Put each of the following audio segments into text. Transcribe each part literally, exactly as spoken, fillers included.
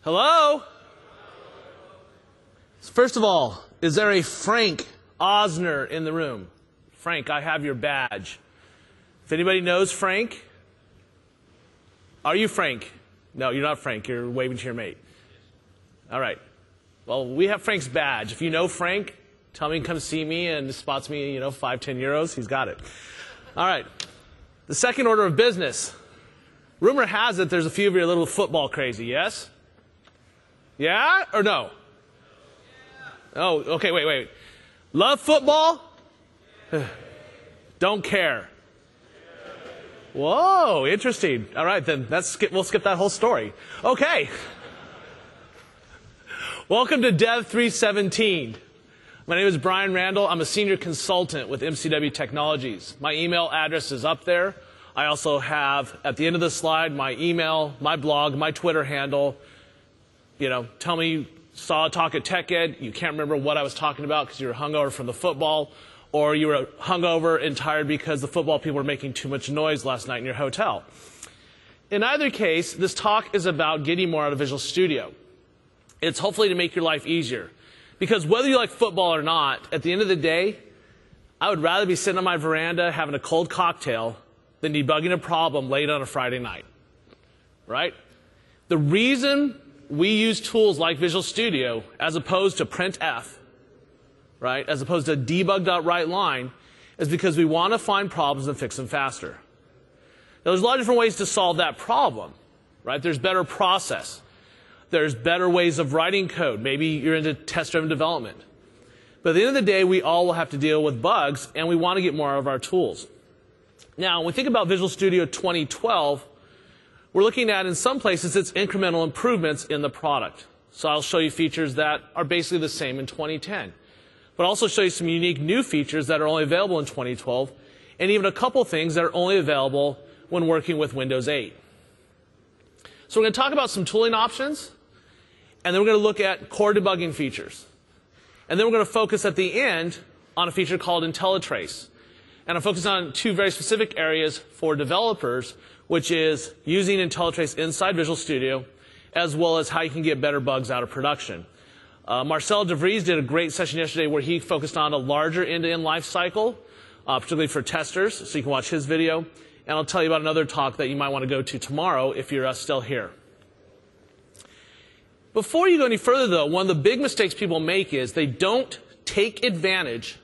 Hello? First of all, is there a Frank Osner in the room? Frank, I have your badge. If anybody knows Frank, are you Frank? No, you're not Frank. You're waving to your mate. All right. Well, we have Frank's badge. If you know Frank, tell me, come see me, and spots me, you know, five, ten euros. He's got it. All right. The second order of business. Rumor has it there's a few of you a little football crazy, yes? Yeah or no? Oh, okay, wait, wait. Love football? Don't care. Whoa, interesting. All right, then let's skip, we'll skip that whole story. Okay. Welcome to Dev three seventeen. My name is Brian Randall. I'm a senior consultant with M C W Technologies. My email address is up there. I also have, at the end of the slide, my email, my blog, my Twitter handle. You know, tell me you saw a talk at TechEd, you can't remember what I was talking about because you were hungover from the football, or you were hungover and tired because the football people were making too much noise last night in your hotel. In either case, this talk is about getting more out of Visual Studio. It's hopefully to make your life easier. Because whether you like football or not, at the end of the day, I would rather be sitting on my veranda having a cold cocktail than debugging a problem late on a Friday night. Right? The reason we use tools like Visual Studio as opposed to printf, right, as opposed to debug.writeLine, is because we want to find problems and fix them faster. Now, there's a lot of different ways to solve that problem. Right? There's better process. There's better ways of writing code. Maybe you're into test-driven development. But at the end of the day, we all will have to deal with bugs, and we want to get more out of our tools. Now, when we think about Visual Studio twenty twelve, we're looking at, in some places, it's incremental improvements in the product. So I'll show you features that are basically the same in twenty ten. But I'll also show you some unique new features that are only available in twenty twelve, and even a couple things that are only available when working with Windows eight. So we're going to talk about some tooling options, and then we're going to look at core debugging features. And then we're going to focus at the end on a feature called IntelliTrace. And I'm focusing on two very specific areas for developers, which is using IntelliTrace inside Visual Studio, as well as how you can get better bugs out of production. Uh, Marcel de Vries did a great session yesterday where he focused on a larger end-to-end life cycle, uh, particularly for testers, so you can watch his video. And I'll tell you about another talk that you might want to go to tomorrow if you're uh, still here. Before you go any further, though, one of the big mistakes people make is they don't take advantage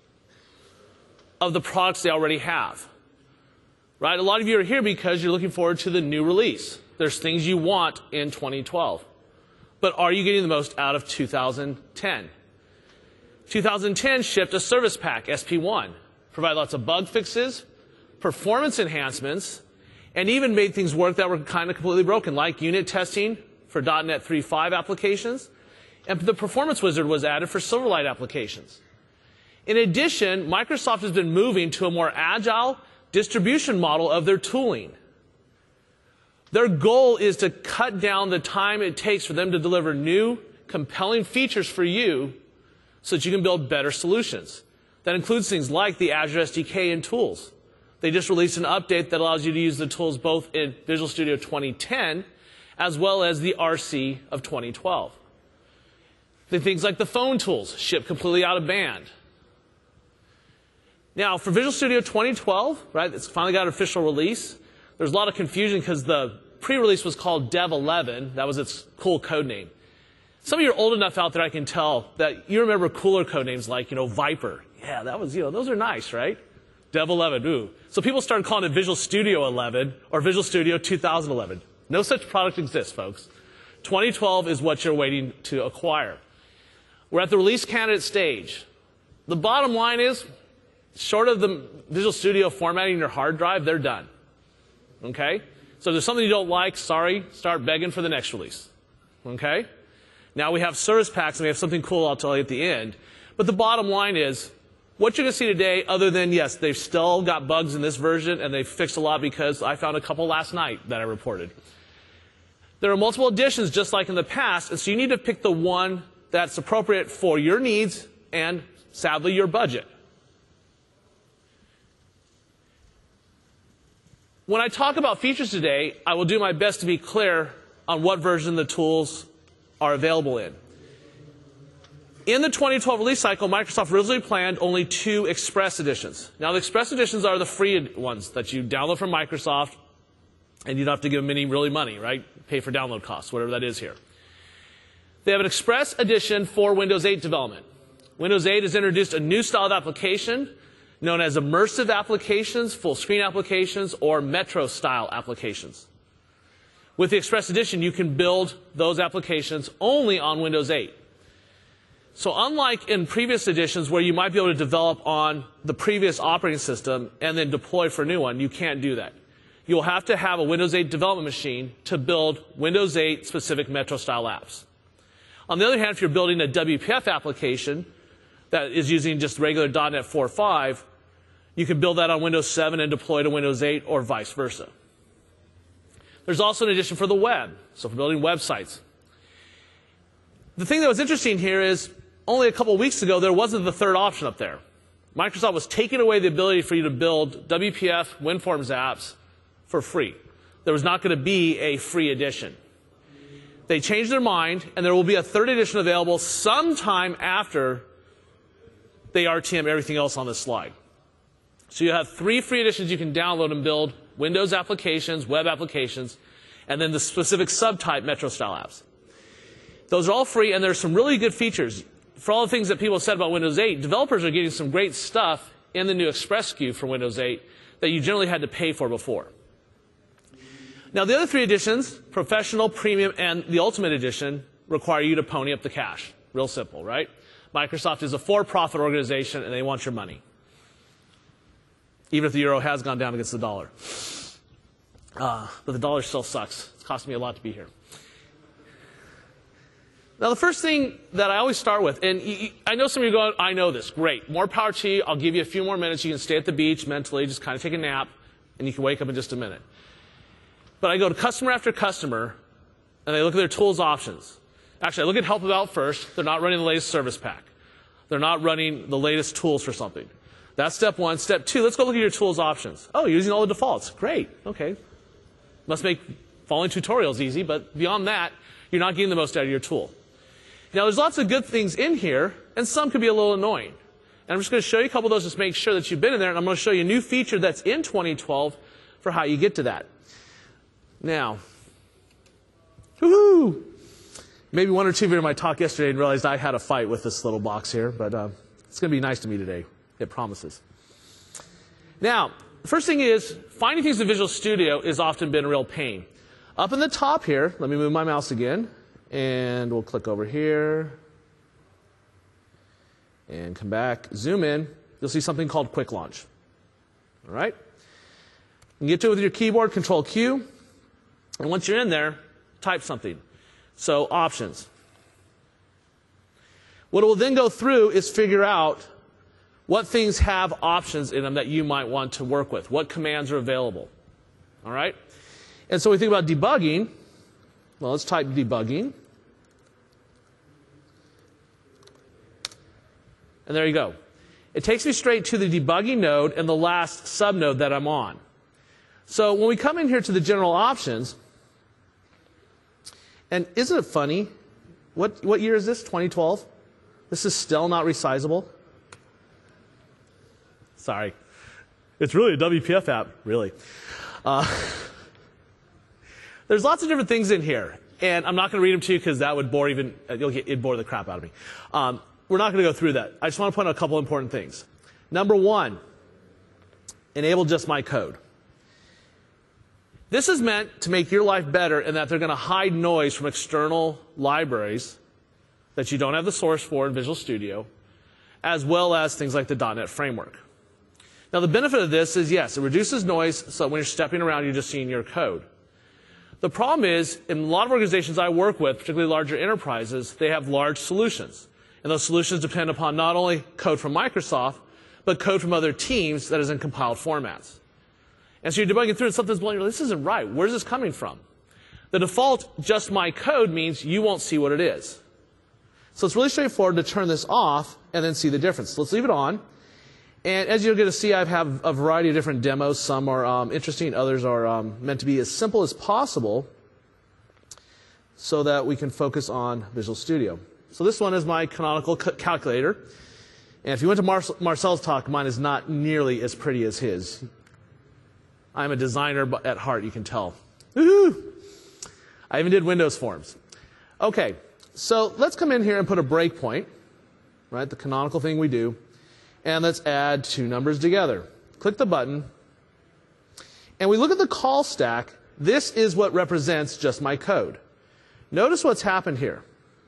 of the products they already have. Right? A lot of you are here because you're looking forward to the new release. There's things you want in twenty twelve. But are you getting the most out of two thousand ten? two thousand ten shipped a service pack, S P one. Provided lots of bug fixes, performance enhancements, and even made things work that were kind of completely broken, like unit testing for dot net three point five applications, and the Performance Wizard was added for Silverlight applications. In addition, Microsoft has been moving to a more agile distribution model of their tooling. Their goal is to cut down the time it takes for them to deliver new, compelling features for you so that you can build better solutions. That includes things like the Azure S D K and tools. They just released an update that allows you to use the tools both in Visual Studio twenty ten as well as the R C of twenty twelve. The things like the phone tools ship completely out of band. Now, for Visual Studio twenty twelve, right, it's finally got an official release. There's a lot of confusion because the pre-release was called Dev eleven. That was its cool code name. Some of you are old enough out there, I can tell, that you remember cooler code names like, you know, Viper. Yeah, that was, you know, those are nice, right? Dev eleven, ooh. So people started calling it Visual Studio eleven or Visual Studio two thousand eleven. No such product exists, folks. twenty twelve is what you're waiting to acquire. We're at the release candidate stage. The bottom line is, short of the Visual Studio formatting your hard drive, they're done. Okay? So if there's something you don't like, sorry, start begging for the next release. Okay? Now we have service packs and we have something cool I'll tell you at the end. But the bottom line is, what you're going to see today, other than, yes, they've still got bugs in this version and they've fixed a lot because I found a couple last night that I reported. There are multiple additions just like in the past, and so you need to pick the one that's appropriate for your needs and, sadly, your budget. When I talk about features today, I will do my best to be clear on what version the tools are available in. In the twenty twelve release cycle, Microsoft originally planned only two Express editions. Now, the Express editions are the free ones that you download from Microsoft, and you don't have to give them any really money, right? Pay for download costs, whatever that is here. They have an Express edition for Windows eight development. Windows eight has introduced a new style of application known as immersive applications, full screen applications, or Metro style applications. With the Express edition, you can build those applications only on Windows eight. So unlike in previous editions where you might be able to develop on the previous operating system and then deploy for a new one, you can't do that. You'll have to have a Windows eight development machine to build Windows eight specific Metro style apps. On the other hand, if you're building a W P F application that is using just regular dot net four point five, you can build that on Windows seven and deploy to Windows eight or vice versa. There's also an edition for the web, so for building websites. The thing that was interesting here is only a couple of weeks ago, there wasn't the third option up there. Microsoft was taking away the ability for you to build W P F WinForms apps for free. There was not going to be a free edition. They changed their mind, and there will be a third edition available sometime after they R T M everything else on this slide. So you have three free editions you can download and build Windows applications, web applications, and then the specific subtype Metro style apps. Those are all free, and there's some really good features. For all the things that people have said about Windows eight, developers are getting some great stuff in the new Express S K U for Windows eight that you generally had to pay for before. Now, the other three editions, Professional, Premium, and the Ultimate Edition, require you to pony up the cash. Real simple, right? Microsoft is a for-profit organization, and they want your money, even if the euro has gone down against the dollar. Uh, but the dollar still sucks. It's costing me a lot to be here. Now, the first thing that I always start with, and I know some of you are going, I know this, great. More power to you. I'll give you a few more minutes. You can stay at the beach mentally, just kind of take a nap, and you can wake up in just a minute. But I go to customer after customer, and they look at their tools options. Actually, I look at Help About first. They're not running the latest service pack. They're not running the latest tools for something. That's step one. Step two, let's go look at your tools options. Oh, you're using all the defaults. Great. Okay. Must make following tutorials easy, but beyond that, you're not getting the most out of your tool. Now, there's lots of good things in here, and some could be a little annoying. And I'm just going to show you a couple of those just to make sure that you've been in there, and I'm going to show you a new feature that's in twenty twelve for how you get to that. Now, woohoo! Maybe one or two of you in my talk yesterday and realized I had a fight with this little box here, but uh, it's going to be nice to me today. It promises. Now, the first thing is, finding things in Visual Studio has often been a real pain. Up in the top here, let me move my mouse again. And we'll click over here and come back, zoom in. You'll see something called Quick Launch. All right? You can get to it with your keyboard, Control Q. And once you're in there, type something. So options. What it will then go through is figure out what things have options in them that you might want to work with, what commands are available. All right? And so we think about debugging. Well, let's type debugging. And there you go. It takes me straight to the debugging node and the last subnode that I'm on. So when we come in here to the general options, and isn't it funny? What, what year is this? twenty twelve? This is still not resizable? Sorry. It's really a W P F app, really. Uh, There's lots of different things in here, and I'm not going to read them to you because that would bore even you'll get it'd bore the crap out of me. Um, we're not going to go through that. I just want to point out a couple important things. Number one, enable just my code. This is meant to make your life better in that they're going to hide noise from external libraries that you don't have the source for in Visual Studio, as well as things like the dot net framework. Now, the benefit of this is, yes, it reduces noise, so when you're stepping around, you're just seeing your code. The problem is, in a lot of organizations I work with, particularly larger enterprises, they have large solutions. And those solutions depend upon not only code from Microsoft, but code from other teams that is in compiled formats. And so you're debugging through and something's blowing you, this isn't right. Where's this coming from? The default just my code means you won't see what it is. So it's really straightforward to turn this off and then see the difference. So let's leave it on. And as you're going to see, I have a variety of different demos. Some are um, interesting, others are um, meant to be as simple as possible. so that we can focus on Visual Studio. So this one is my canonical calculator. And if you went to Mar Marcel's talk, mine is not nearly as pretty as his. I'm a designer at heart, you can tell. Woohoo! I even did Windows forms. Okay, so let's come in here and put a breakpoint, right? The canonical thing we do. And let's add two numbers together. Click the button. And we look at the call stack. This is what represents just my code. Notice what's happened here.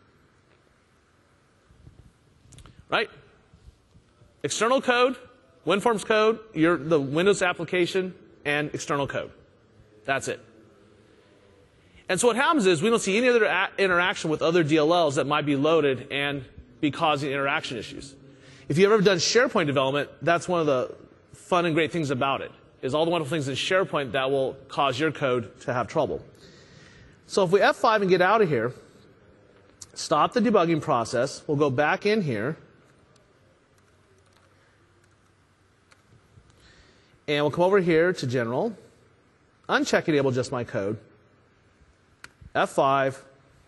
Right? External code, WinForms code, your, the Windows application, and external code. That's it. And so what happens is we don't see any other interaction with other D L Ls that might be loaded and be causing interaction issues. If you've ever done SharePoint development, that's one of the fun and great things about it, is all the wonderful things in SharePoint that will cause your code to have trouble. So if we F five and get out of here, stop the debugging process, we'll go back in here, and we'll come over here to General, uncheck Enable Just My Code, F five,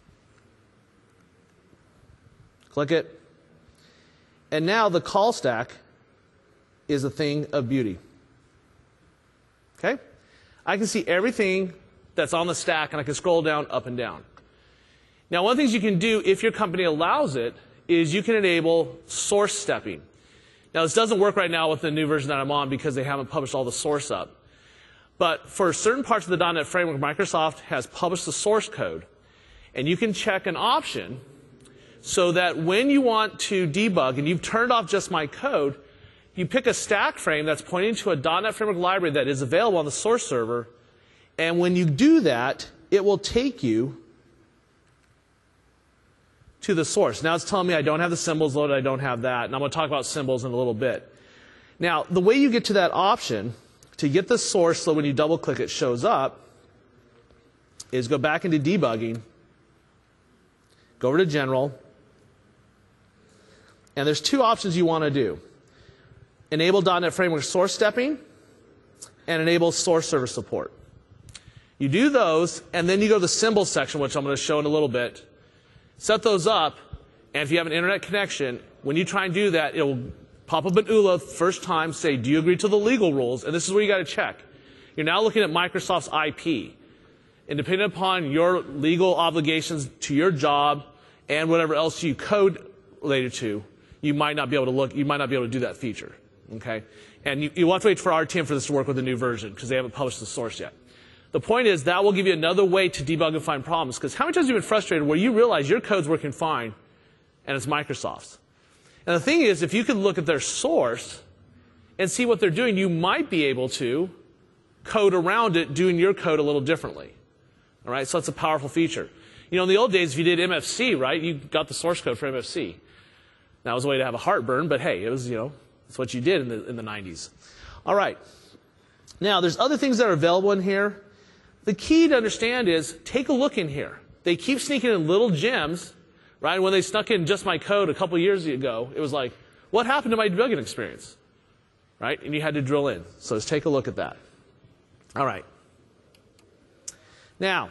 click it, and now the call stack is a thing of beauty. Okay? I can see everything that's on the stack, and I can scroll down, up and down. Now, one of the things you can do, if your company allows it, is you can enable source stepping. Now, this doesn't work right now with the new version that I'm on because they haven't published all the source up. But for certain parts of the dot net framework, Microsoft has published the source code. And you can check an option so that when you want to debug and you've turned off just my code, you pick a stack frame that's pointing to a dot net framework library that is available on the source server. And when you do that, it will take you to the source. Now it's telling me I don't have the symbols loaded, I don't have that. And I'm going to talk about symbols in a little bit. Now, the way you get to that option, to get the source so when you double click it shows up, is go back into debugging, go over to General, and there's two options you want to do. Enable dot net Framework source stepping and enable source server support. You do those, and then you go to the symbols section, which I'm going to show in a little bit. Set those up, and if you have an internet connection, when you try and do that, it will pop up an U L A first time, say, do you agree to the legal rules? And this is where you got to check. You're now looking at Microsoft's I P. And depending upon your legal obligations to your job and whatever else you code related to, you might not be able to look, you might not be able to do that feature. Okay? And you, you want to wait for R T M for this to work with the new version because they haven't published the source yet. The point is that will give you another way to debug and find problems, because how many times have you been frustrated where you realize your code's working fine and it's Microsoft's? And the thing is, if you can look at their source and see what they're doing, you might be able to code around it doing your code a little differently. All right? So that's a powerful feature. You know, in the old days, if you did M F C, right, you got the source code for M F C. That was a way to have a heartburn, but hey, it was, you know, that's what you did in the, in the nineties. All right. Now, there's other things that are available in here. The key to understand is take a look in here. They keep sneaking in little gems, right? When they snuck in just my code a couple years ago, it was like, what happened to my debugging experience? Right? And you had to drill in. So let's take a look at that. All right. Now,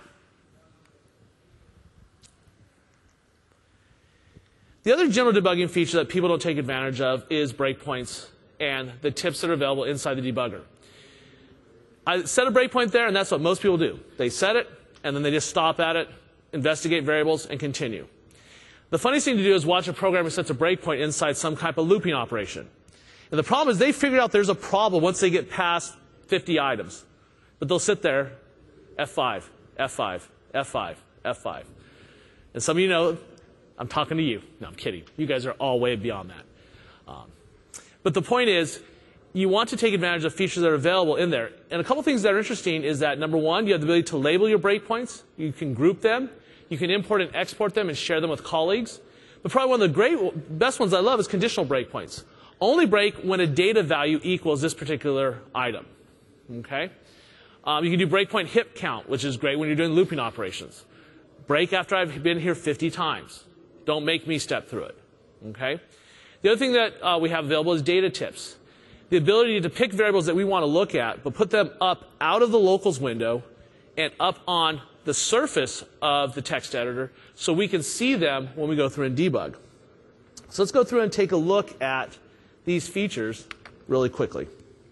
the other general debugging feature that people don't take advantage of is breakpoints and the tips that are available inside the debugger. I set a breakpoint there, and that's what most people do. They set it, and then they just stop at it, investigate variables, and continue. The funniest thing to do is watch a program who sets a breakpoint inside some type of looping operation. And the problem is they figure out there's a problem once they get past fifty items. But they'll sit there, F five, F five, F five, F five. And some of you know, I'm talking to you. No, I'm kidding. You guys are all way beyond that. Um, but the point is, you want to take advantage of features that are available in there. And a couple things that are interesting is that, number one, you have the ability to label your breakpoints. You can group them. You can import and export them and share them with colleagues. But probably one of the great, best ones I love is conditional breakpoints. Only break when a data value equals this particular item. Okay? Um, you can do breakpoint hit count, which is great when you're doing looping operations. Break after I've been here fifty times. Don't make me step through it. Okay? The other thing that uh, we have available is data tips. The ability to pick variables that we want to look at, but put them up out of the locals window and up on the surface of the text editor so we can see them when we go through and debug. So let's go through and take a look at these features really quickly.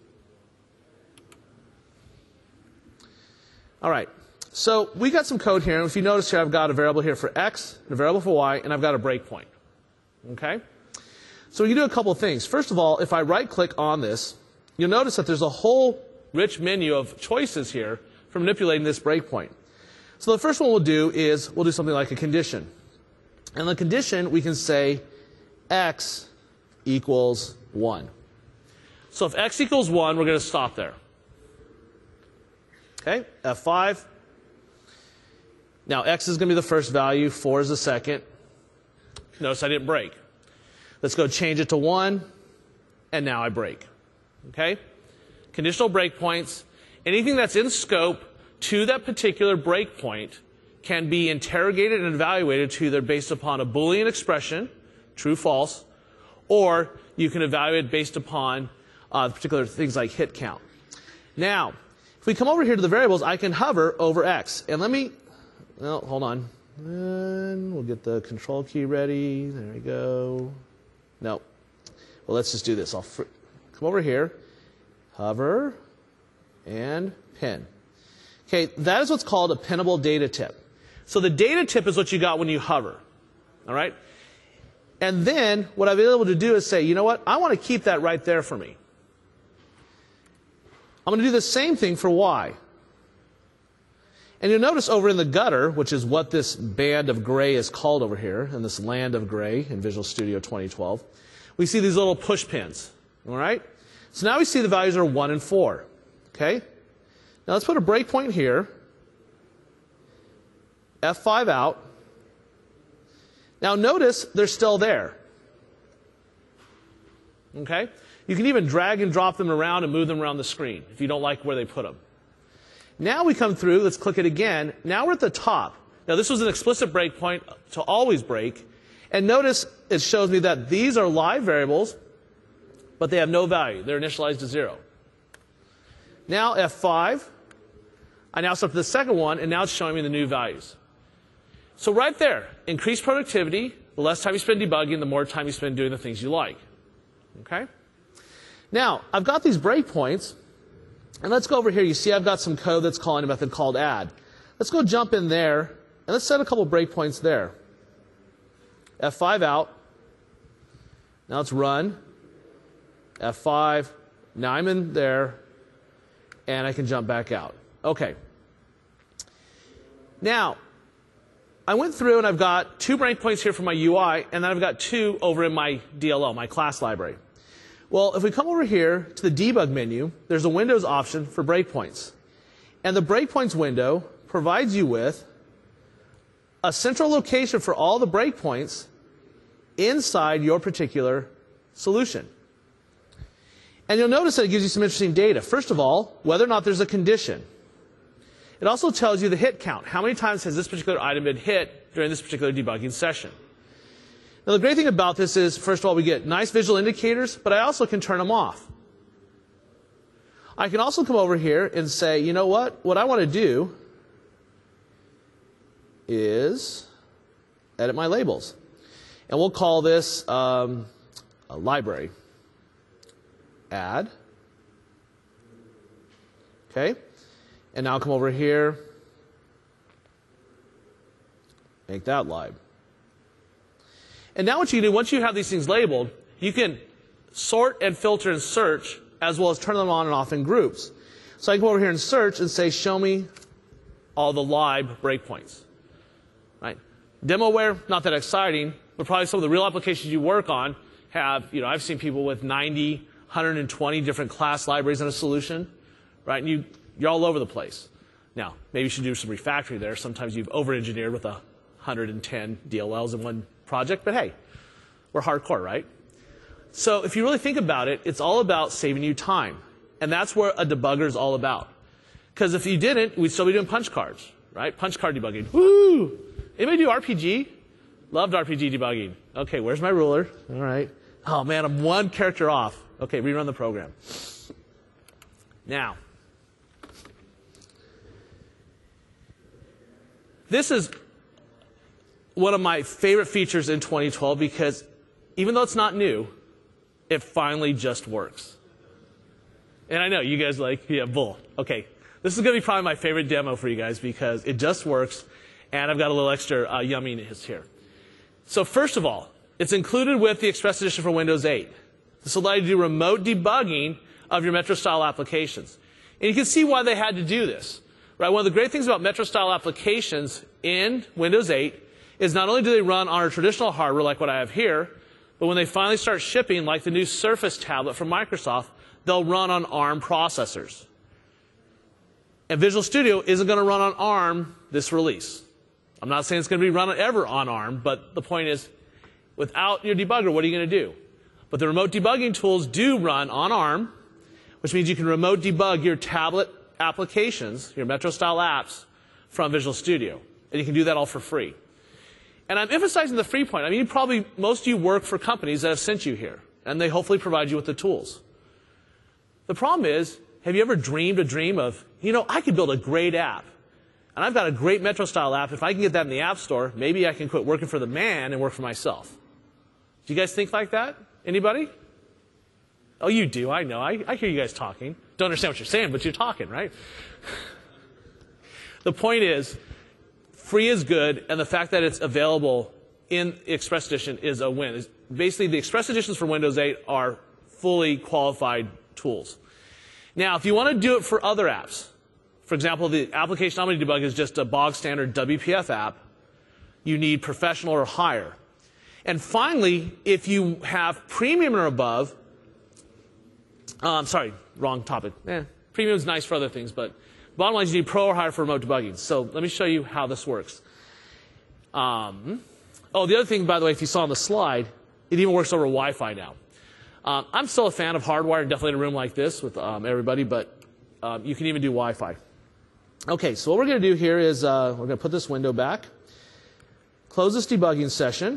All right. So we got some code here, and if you notice here, I've got a variable here for x, and a variable for y, and I've got a breakpoint. Okay? So we can do a couple of things. First of all, if I right-click on this, you'll notice that there's a whole rich menu of choices here for manipulating this breakpoint. So the first one we'll do is we'll do something like a condition. And the condition, we can say x equals one. So if x equals one, we're going to stop there. Okay, F five. Now, x is going to be the first value, four is the second. Notice I didn't break. Let's go change it to one, and now I break. Okay? Conditional breakpoints, anything that's in scope to that particular breakpoint can be interrogated and evaluated to either based upon a Boolean expression, true, false, or you can evaluate based upon uh, particular things like hit count. Now, if we come over here to the variables, I can hover over x. And let me, well, hold on. And we'll get the control key ready. There we go. No. Well, let's just do this. I'll fr come over here, hover, and pin. Okay, that is what's called a pinnable data tip. So the data tip is what you got when you hover. All right? And then what I've been able to do is say, you know what? I want to keep that right there for me. I'm going to do the same thing for y. And you'll notice over in the gutter, which is what this band of gray is called over here, in this land of gray in Visual Studio twenty twelve, we see these little push pins. All right? So now we see the values are one and four. Okay? Now let's put a breakpoint here. F five out. Now notice they're still there. Okay? You can even drag and drop them around and move them around the screen if you don't like where they put them. Now we come through, let's click it again. Now we're at the top. Now this was an explicit breakpoint to always break. And notice it shows me that these are live variables, but they have no value. They're initialized to zero. Now F five. I now step to the second one, and now it's showing me the new values. So right there, increased productivity. The less time you spend debugging, the more time you spend doing the things you like. Okay? Now, I've got these breakpoints, and let's go over here. You see I've got some code that's calling a method called add. Let's go jump in there, and let's set a couple breakpoints there. F five out. Now let's run. F five. Now I'm in there, and I can jump back out. Okay. Now, I went through, and I've got two breakpoints here for my U I, and then I've got two over in my D L L, my class library. Well, if we come over here to the debug menu, there's a Windows option for breakpoints. And the breakpoints window provides you with a central location for all the breakpoints inside your particular solution. And you'll notice that it gives you some interesting data. First of all, whether or not there's a condition. It also tells you the hit count. How many times has this particular item been hit during this particular debugging session? Now, the great thing about this is, first of all, we get nice visual indicators, but I also can turn them off. I can also come over here and say, you know what? What I want to do is edit my labels. And we'll call this um, a library. Add. Okay. And now I'll come over here, make that live. And now what you can do, once you have these things labeled, you can sort and filter and search, as well as turn them on and off in groups. So I can go over here and search and say, show me all the live breakpoints. Right? Demoware, not that exciting, but probably some of the real applications you work on have, you know, I've seen people with ninety, one hundred twenty different class libraries in a solution, right? And you, you're all over the place. Now, maybe you should do some refactoring there. Sometimes you've over-engineered with a one hundred ten D L Ls in one project, but hey, we're hardcore, right? So if you really think about it, it's all about saving you time. And that's what a debugger is all about. Because if you didn't, we'd still be doing punch cards, right? Punch card debugging. Woo! Anybody do R P G? Loved R P G debugging. Okay, where's my ruler? All right. Oh man, I'm one character off. Okay, rerun the program. Now, This is one of my favorite features in twenty twelve because even though it's not new, it finally just works. And I know you guys are like, yeah, bull. Okay, this is going to be probably my favorite demo for you guys because it just works, and I've got a little extra uh, yumminess here. So first of all, it's included with the Express Edition for Windows eight. This will allow you to do remote debugging of your Metro-style applications. And you can see why they had to do this. Right? One of the great things about Metro-style applications in Windows eight is not only do they run on our traditional hardware like what I have here, but when they finally start shipping, like the new Surface tablet from Microsoft, they'll run on ARM processors. And Visual Studio isn't going to run on ARM this release. I'm not saying it's going to be run ever on ARM, but the point is, without your debugger, what are you going to do? But the remote debugging tools do run on ARM, which means you can remote debug your tablet applications, your Metro-style apps, from Visual Studio. And you can do that all for free. And I'm emphasizing the free point. I mean, you probably, most of you work for companies that have sent you here, and they hopefully provide you with the tools. The problem is, have you ever dreamed a dream of, you know, I could build a great app, and I've got a great Metro-style app. If I can get that in the App Store, maybe I can quit working for the man and work for myself. Do you guys think like that? Anybody? Oh, you do. I know. I, I hear you guys talking. Don't understand what you're saying, but you're talking, right? The point is, free is good, and the fact that it's available in Express Edition is a win. It's basically, the Express Editions for Windows eight are fully qualified tools. Now, if you want to do it for other apps, for example, the application I'm going to debug is just a bog standard W P F app, you need professional or higher. And finally, if you have premium or above, um, sorry, wrong topic. Eh, premium is nice for other things, but bottom line is you need pro or higher for remote debugging. So let me show you how this works. Um, oh, the other thing, by the way, if you saw on the slide, it even works over Wi-Fi now. Um, I'm still a fan of hardwired, definitely in a room like this with um, everybody, but um, you can even do Wi-Fi. Okay, so what we're going to do here is uh, we're going to put this window back, close this debugging session,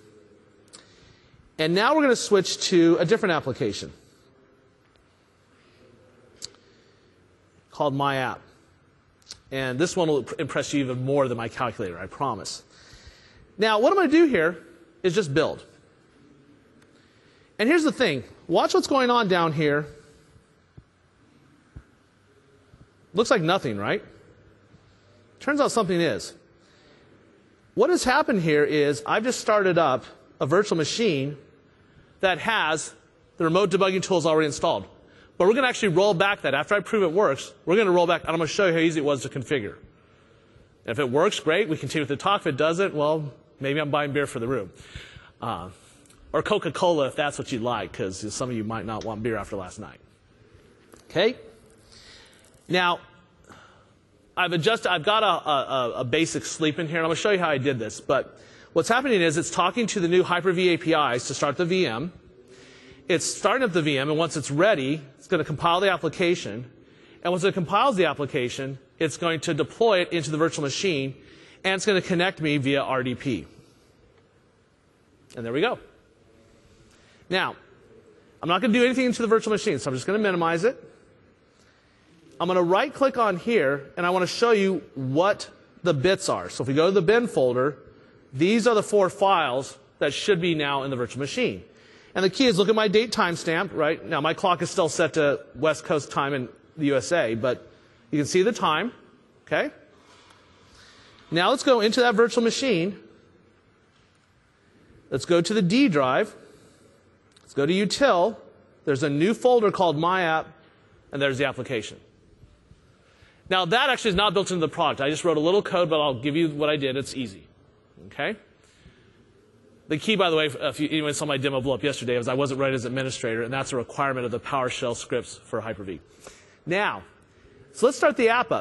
and now we're going to switch to a different application called My App. And this one will impress you even more than my calculator, I promise. Now, what I'm going to do here is just build. And here's the thing. Watch what's going on down here. Looks like nothing, right? Turns out something is. What has happened here is I've just started up a virtual machine that has the remote debugging tools already installed. But we're going to actually roll back that. After I prove it works, we're going to roll back, and I'm going to show you how easy it was to configure. And if it works, great. We continue with the talk. If it doesn't, well, maybe I'm buying beer for the room. Uh, or Coca-Cola if that's what you'd like, because some of you might not want beer after last night. Okay? Now, I've adjusted, I've got a, a, a basic sleep in here, and I'm going to show you how I did this. But what's happening is it's talking to the new Hyper-V A P Is to start the V M. It's starting up the V M, and once it's ready, it's going to compile the application. And once it compiles the application, it's going to deploy it into the virtual machine, and it's going to connect me via R D P. And there we go. Now, I'm not going to do anything into the virtual machine, so I'm just going to minimize it. I'm going to right-click on here, and I want to show you what the bits are. So if we go to the bin folder, these are the four files that should be now in the virtual machine. And the key is look at my date timestamp, right? Now, my clock is still set to West Coast time in the U S A, but you can see the time, okay? Now let's go into that virtual machine. Let's go to the D drive. Let's go to util. There's a new folder called My App, and there's the application. Now, that actually is not built into the product. I just wrote a little code, but I'll give you what I did. It's easy, okay? The key, by the way, if you anyone saw my demo blow up yesterday, was I wasn't right as administrator, and that's a requirement of the PowerShell scripts for Hyper-V. Now, so let's start the app up.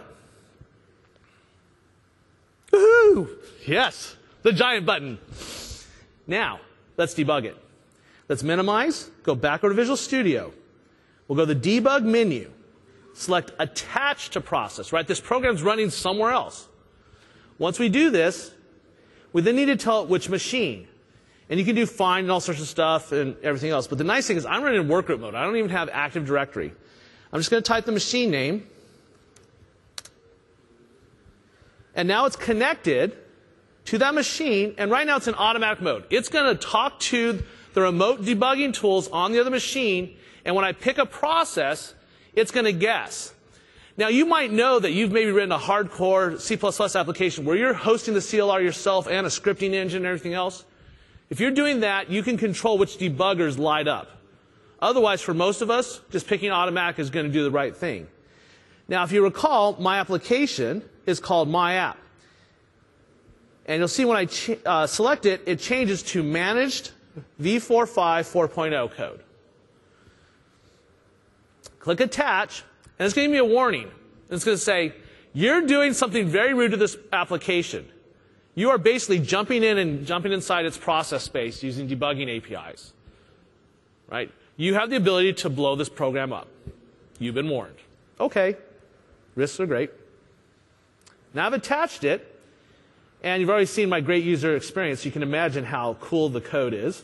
Woohoo! Yes, the giant button. Now, let's debug it. Let's minimize, go back over to Visual Studio. We'll go to the debug menu, select attach to process, right? This program's running somewhere else. Once we do this, we then need to tell it which machine. And you can do find and all sorts of stuff and everything else. But the nice thing is I'm running in workgroup mode. I don't even have Active Directory. I'm just going to type the machine name. And now it's connected to that machine, and right now it's in automatic mode. It's going to talk to the remote debugging tools on the other machine, and when I pick a process, it's going to guess. Now, you might know that you've maybe written a hardcore C plus plus application where you're hosting the C L R yourself and a scripting engine and everything else. If you're doing that, you can control which debuggers light up. Otherwise, for most of us, just picking automatic is going to do the right thing. Now, if you recall, my application is called My App. And you'll see when I ch uh, select it, it changes to Managed v forty-five four point oh code. Click Attach, and it's going to give me a warning. It's going to say, you're doing something very rude to this application. You are basically jumping in and jumping inside its process space using debugging A P Is. Right? You have the ability to blow this program up. You've been warned. Okay. Risks are great. Now I've attached it, and you've already seen my great user experience. You can imagine how cool the code is.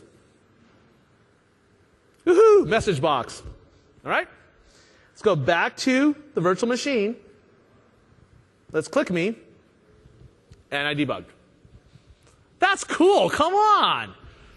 Woohoo! Message box. All right? Let's go back to the virtual machine. Let's click me, and I debugged. That's cool. Come on.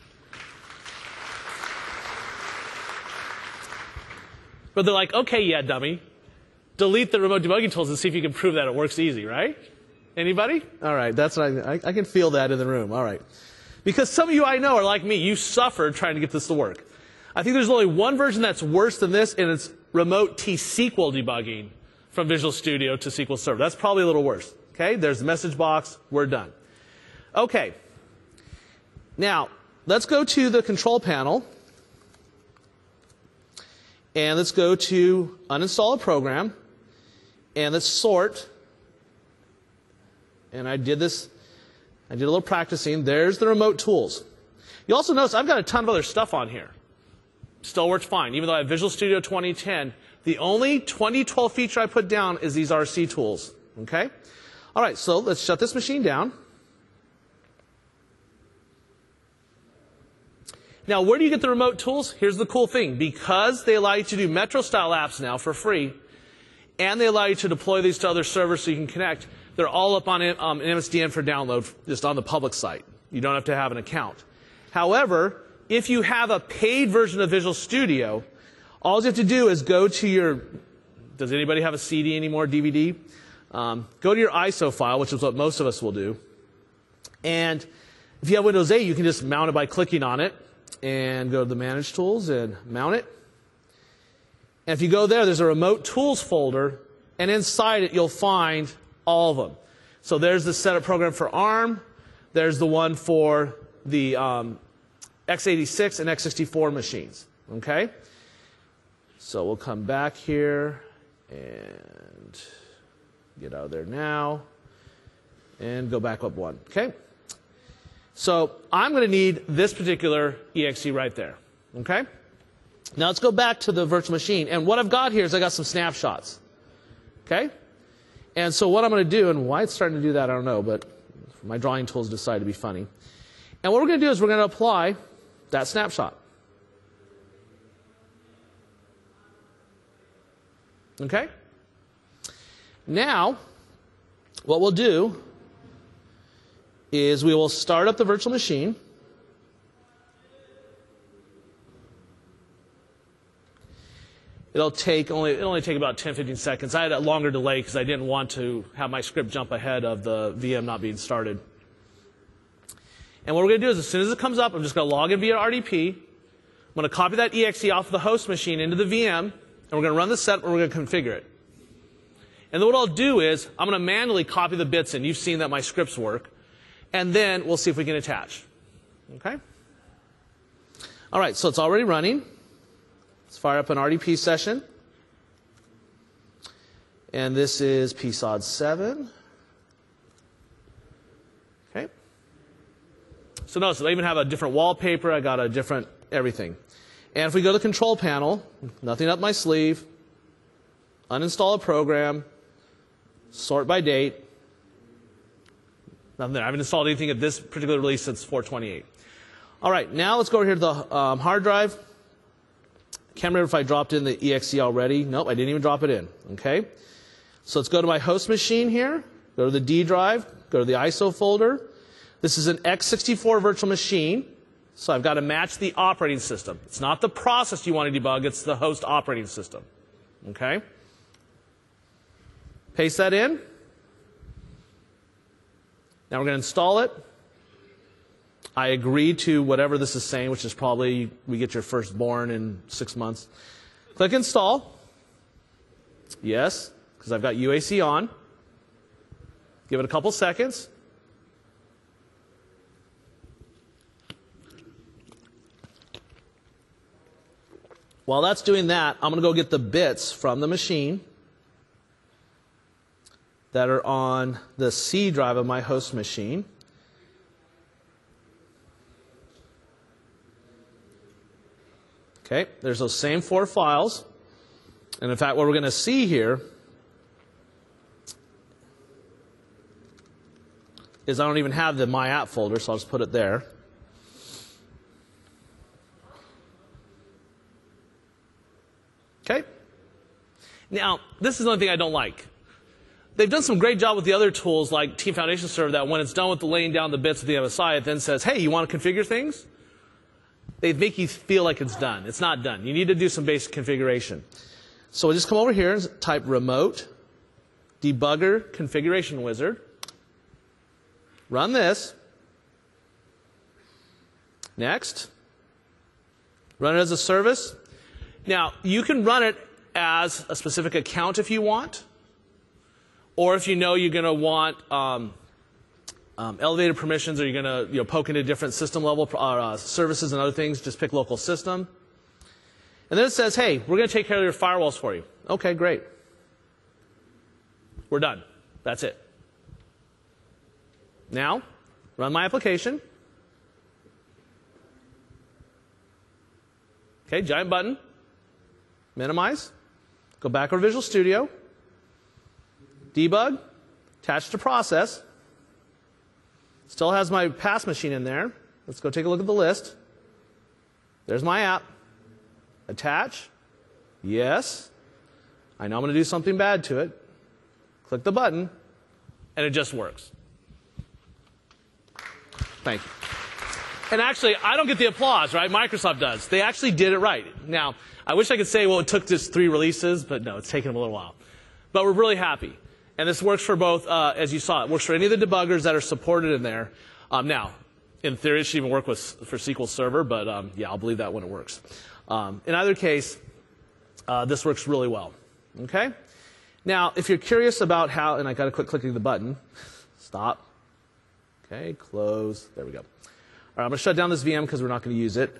But they're like, okay, yeah, dummy. Delete the remote debugging tools and see if you can prove that it works easy, right? Anybody? All right, that's what I, I, I can feel that in the room. All right. Because some of you I know are like me. You suffered trying to get this to work. I think there's only one version that's worse than this, and it's remote T-SQL debugging from Visual Studio to S Q L Server. That's probably a little worse. Okay, there's the message box. We're done. Okay. Now, let's go to the control panel. And let's go to uninstall a program. And let's sort. And I did this. I did a little practicing. There's the remote tools. You also notice I've got a ton of other stuff on here. Still works fine. Even though I have Visual Studio twenty ten, the only twenty twelve feature I put down is these R C tools. Okay? All right, so let's shut this machine down. Now, where do you get the remote tools? Here's the cool thing. Because they allow you to do Metro-style apps now for free, and they allow you to deploy these to other servers so you can connect, they're all up on um, an M S D N for download just on the public site. You don't have to have an account. However, if you have a paid version of Visual Studio, all you have to do is go to your, does anybody have a C D anymore, D V D? Um, go to your I S O file, which is what most of us will do. And if you have Windows eight, you can just mount it by clicking on it and go to the Manage Tools and mount it. And if you go there, there's a Remote Tools folder, and inside it you'll find all of them. So there's the setup program for ARM. There's the one for the um, x eighty-six and x sixty-four machines. Okay? So we'll come back here and get out of there now and go back up one. Okay? So I'm going to need this particular E X E right there. Okay? Now let's go back to the virtual machine. And what I've got here is I got some snapshots. Okay? And so what I'm going to do, and why it's starting to do that, I don't know, but my drawing tools decide to be funny. And what we're going to do is we're going to apply that snapshot. Okay? Now, what we'll do is we will start up the virtual machine. It'll take only it'll only take about ten, fifteen seconds. I had a longer delay because I didn't want to have my script jump ahead of the V M not being started. And what we're going to do is as soon as it comes up, I'm just going to log in via R D P. I'm going to copy that E X E off of the host machine into the V M, and we're going to run the setup and we're going to configure it. And then what I'll do is I'm going to manually copy the bits in. You've seen that my scripts work. And then we'll see if we can attach. Okay? All right, so it's already running. Let's fire up an R D P session. And this is P S O D seven. Okay? So notice I even have a different wallpaper. I got a different everything. And if we go to the control panel, nothing up my sleeve, uninstall a program, sort by date. Nothing there. I haven't installed anything at this particular release since four twenty-eight. All right, now let's go over here to the um, hard drive. Can't remember if I dropped in the E X E already. Nope, I didn't even drop it in. Okay? So let's go to my host machine here, Go to the D drive, go to the I S O folder. This is an x sixty-four virtual machine, so I've got to match the operating system. It's not the process you want to debug, it's the host operating system. Okay? Paste that in. Now we're going to install it. I agree to whatever this is saying, which is probably we get your firstborn in six months. Click Install. Yes, because I've got U A C on. Give it a couple seconds. While that's doing that, I'm going to go get the bits from the machine that are on the C drive of my host machine. Okay, there's those same four files. And in fact, what we're going to see here is I don't even have the My App folder, so I'll just put it there. Okay? Now, this is the only thing I don't like. They've done some great job with the other tools like Team Foundation Server that when it's done with the laying down the bits of the M S I, it then says, hey, you want to configure things? They make you feel like it's done. It's not done. You need to do some basic configuration. So we'll just come over here and type remote debugger configuration wizard. Run this. Next. Run it as a service. Now, you can run it as a specific account if you want, or if you know you're going to want um, um, elevated permissions, or you're going to you know, poke into different system level uh, services and other things, just pick local system. And then it says, hey, we're going to take care of your firewalls for you. Okay, great. We're done. That's it. Now, run my application. Okay, giant button. Minimize. Go back over to Visual Studio. Debug. Attach to process. Still has my past machine in there. Let's go take a look at the list. There's my app. Attach. Yes. I know I'm going to do something bad to it. Click the button, and it just works. Thank you. And actually, I don't get the applause, right? Microsoft does. They actually did it right. Now, I wish I could say, well, it took just three releases, but no, it's taken them a little while. But we're really happy. And this works for both, uh, as you saw, it works for any of the debuggers that are supported in there. Um, now, in theory, it should even work with, for S Q L Server, but um, yeah, I'll believe that when it works. Um, in either case, uh, this works really well. Okay? Now, if you're curious about how, and I got to quit clicking the button. Stop. Okay, close. There we go. All right, I'm going to shut down this V M because we're not going to use it.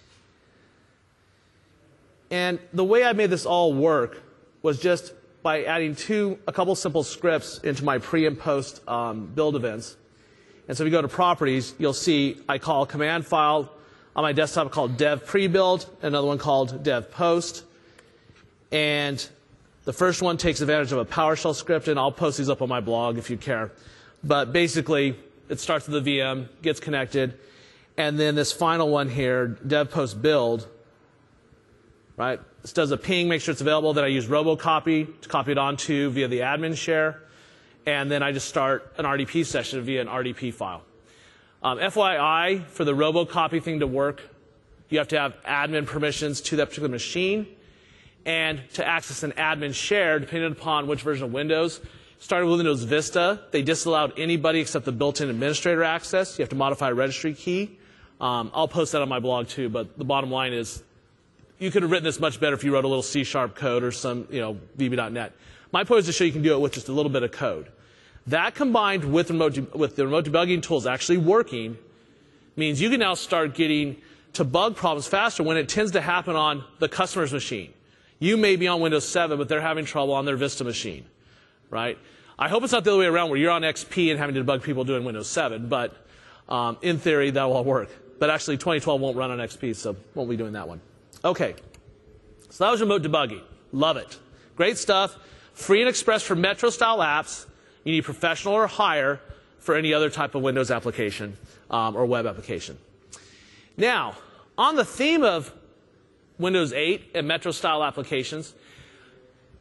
And the way I made this all work was just by adding two, a couple simple scripts into my pre and post um, build events. And so if you go to properties, you'll see I call a command file on my desktop called dev pre-build, another one called dev post. And the first one takes advantage of a PowerShell script, and I'll post these up on my blog if you care. But basically, it starts with the V M, gets connected, and then this final one here, dev post build, right? This does a ping, make sure it's available. Then I use robocopy to copy it onto via the admin share. And then I just start an R D P session via an R D P file. Um, F Y I, for the robocopy thing to work, you have to have admin permissions to that particular machine. And to access an admin share, depending upon which version of Windows, starting with Windows Vista, they disallowed anybody except the built-in administrator access. You have to modify a registry key. Um, I'll post that on my blog too, but the bottom line is you could have written this much better if you wrote a little C sharp code or some, you know, V B dot net. My point is to show you can do it with just a little bit of code. That combined with, remote, with the remote debugging tools actually working means you can now start getting to bug problems faster when it tends to happen on the customer's machine. You may be on Windows seven, but they're having trouble on their Vista machine, right? I hope it's not the other way around where you're on X P and having to debug people doing Windows seven, but um, in theory, that will all work. But actually, twenty twelve won't run on X P, so won't be doing that one. Okay, so that was remote debugging. Love it. Great stuff. Free and express for Metro-style apps. You need professional or higher for any other type of Windows application um, or web application. Now, on the theme of Windows eight and Metro-style applications,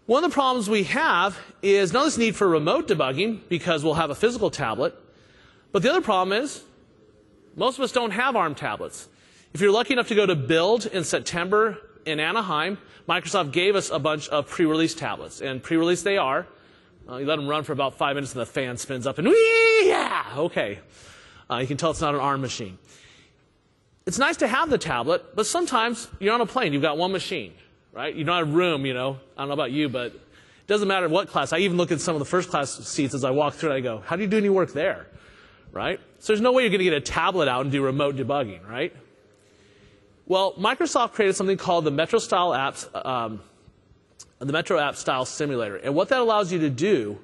One of the problems we have is not this need for remote debugging because we'll have a physical tablet, but the other problem is most of us don't have ARM tablets. If you're lucky enough to go to Build in September in Anaheim, Microsoft gave us a bunch of pre-release tablets, and pre-release they are. Uh, you let them run for about five minutes and the fan spins up and wee, yeah, okay. Uh, you can tell it's not an ARM machine. It's nice to have the tablet, but sometimes you're on a plane, you've got one machine. Right? You don't have room, you know. I don't know about you, but it doesn't matter what class. I even look at some of the first class seats as I walk through and I go, how do you do any work there? Right? So there's no way you're going to get a tablet out and do remote debugging, right? Well, Microsoft created something called the Metro Style Apps, um, the Metro App Style Simulator. And what that allows you to do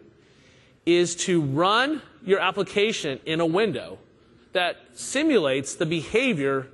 is to run your application in a window that simulates the behavior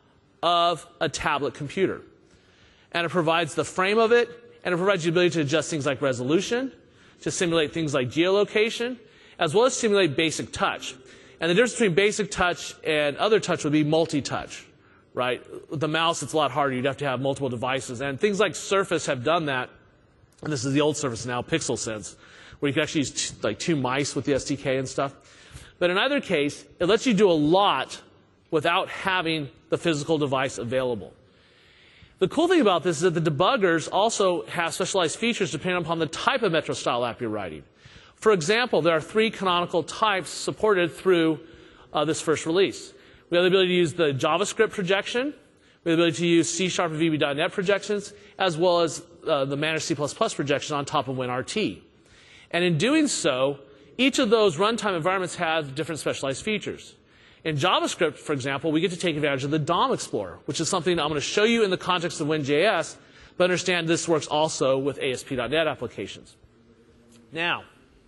of a tablet computer. And it provides the frame of it, and it provides the ability to adjust things like resolution, to simulate things like geolocation, as well as simulate basic touch. And the difference between basic touch and other touch would be multi-touch, right? With the mouse, it's a lot harder. You'd have to have multiple devices. And things like Surface have done that. And this is the old Surface now, PixelSense, where you can actually use t like two mice with the S D K and stuff. But in either case, it lets you do a lot without having the physical device available. The cool thing about this is that the debuggers also have specialized features depending upon the type of Metro Style app you're writing. For example, there are three canonical types supported through uh, this first release. We have the ability to use the JavaScript projection, we have the ability to use C Sharp and V B dot net projections, as well as uh, the managed C plus plus projection on top of WinRT. And in doing so, each of those runtime environments have different specialized features. In JavaScript, for example, we get to take advantage of the D O M Explorer, which is something I'm going to show you in the context of WinJS, but understand this works also with A S P dot net applications. Now,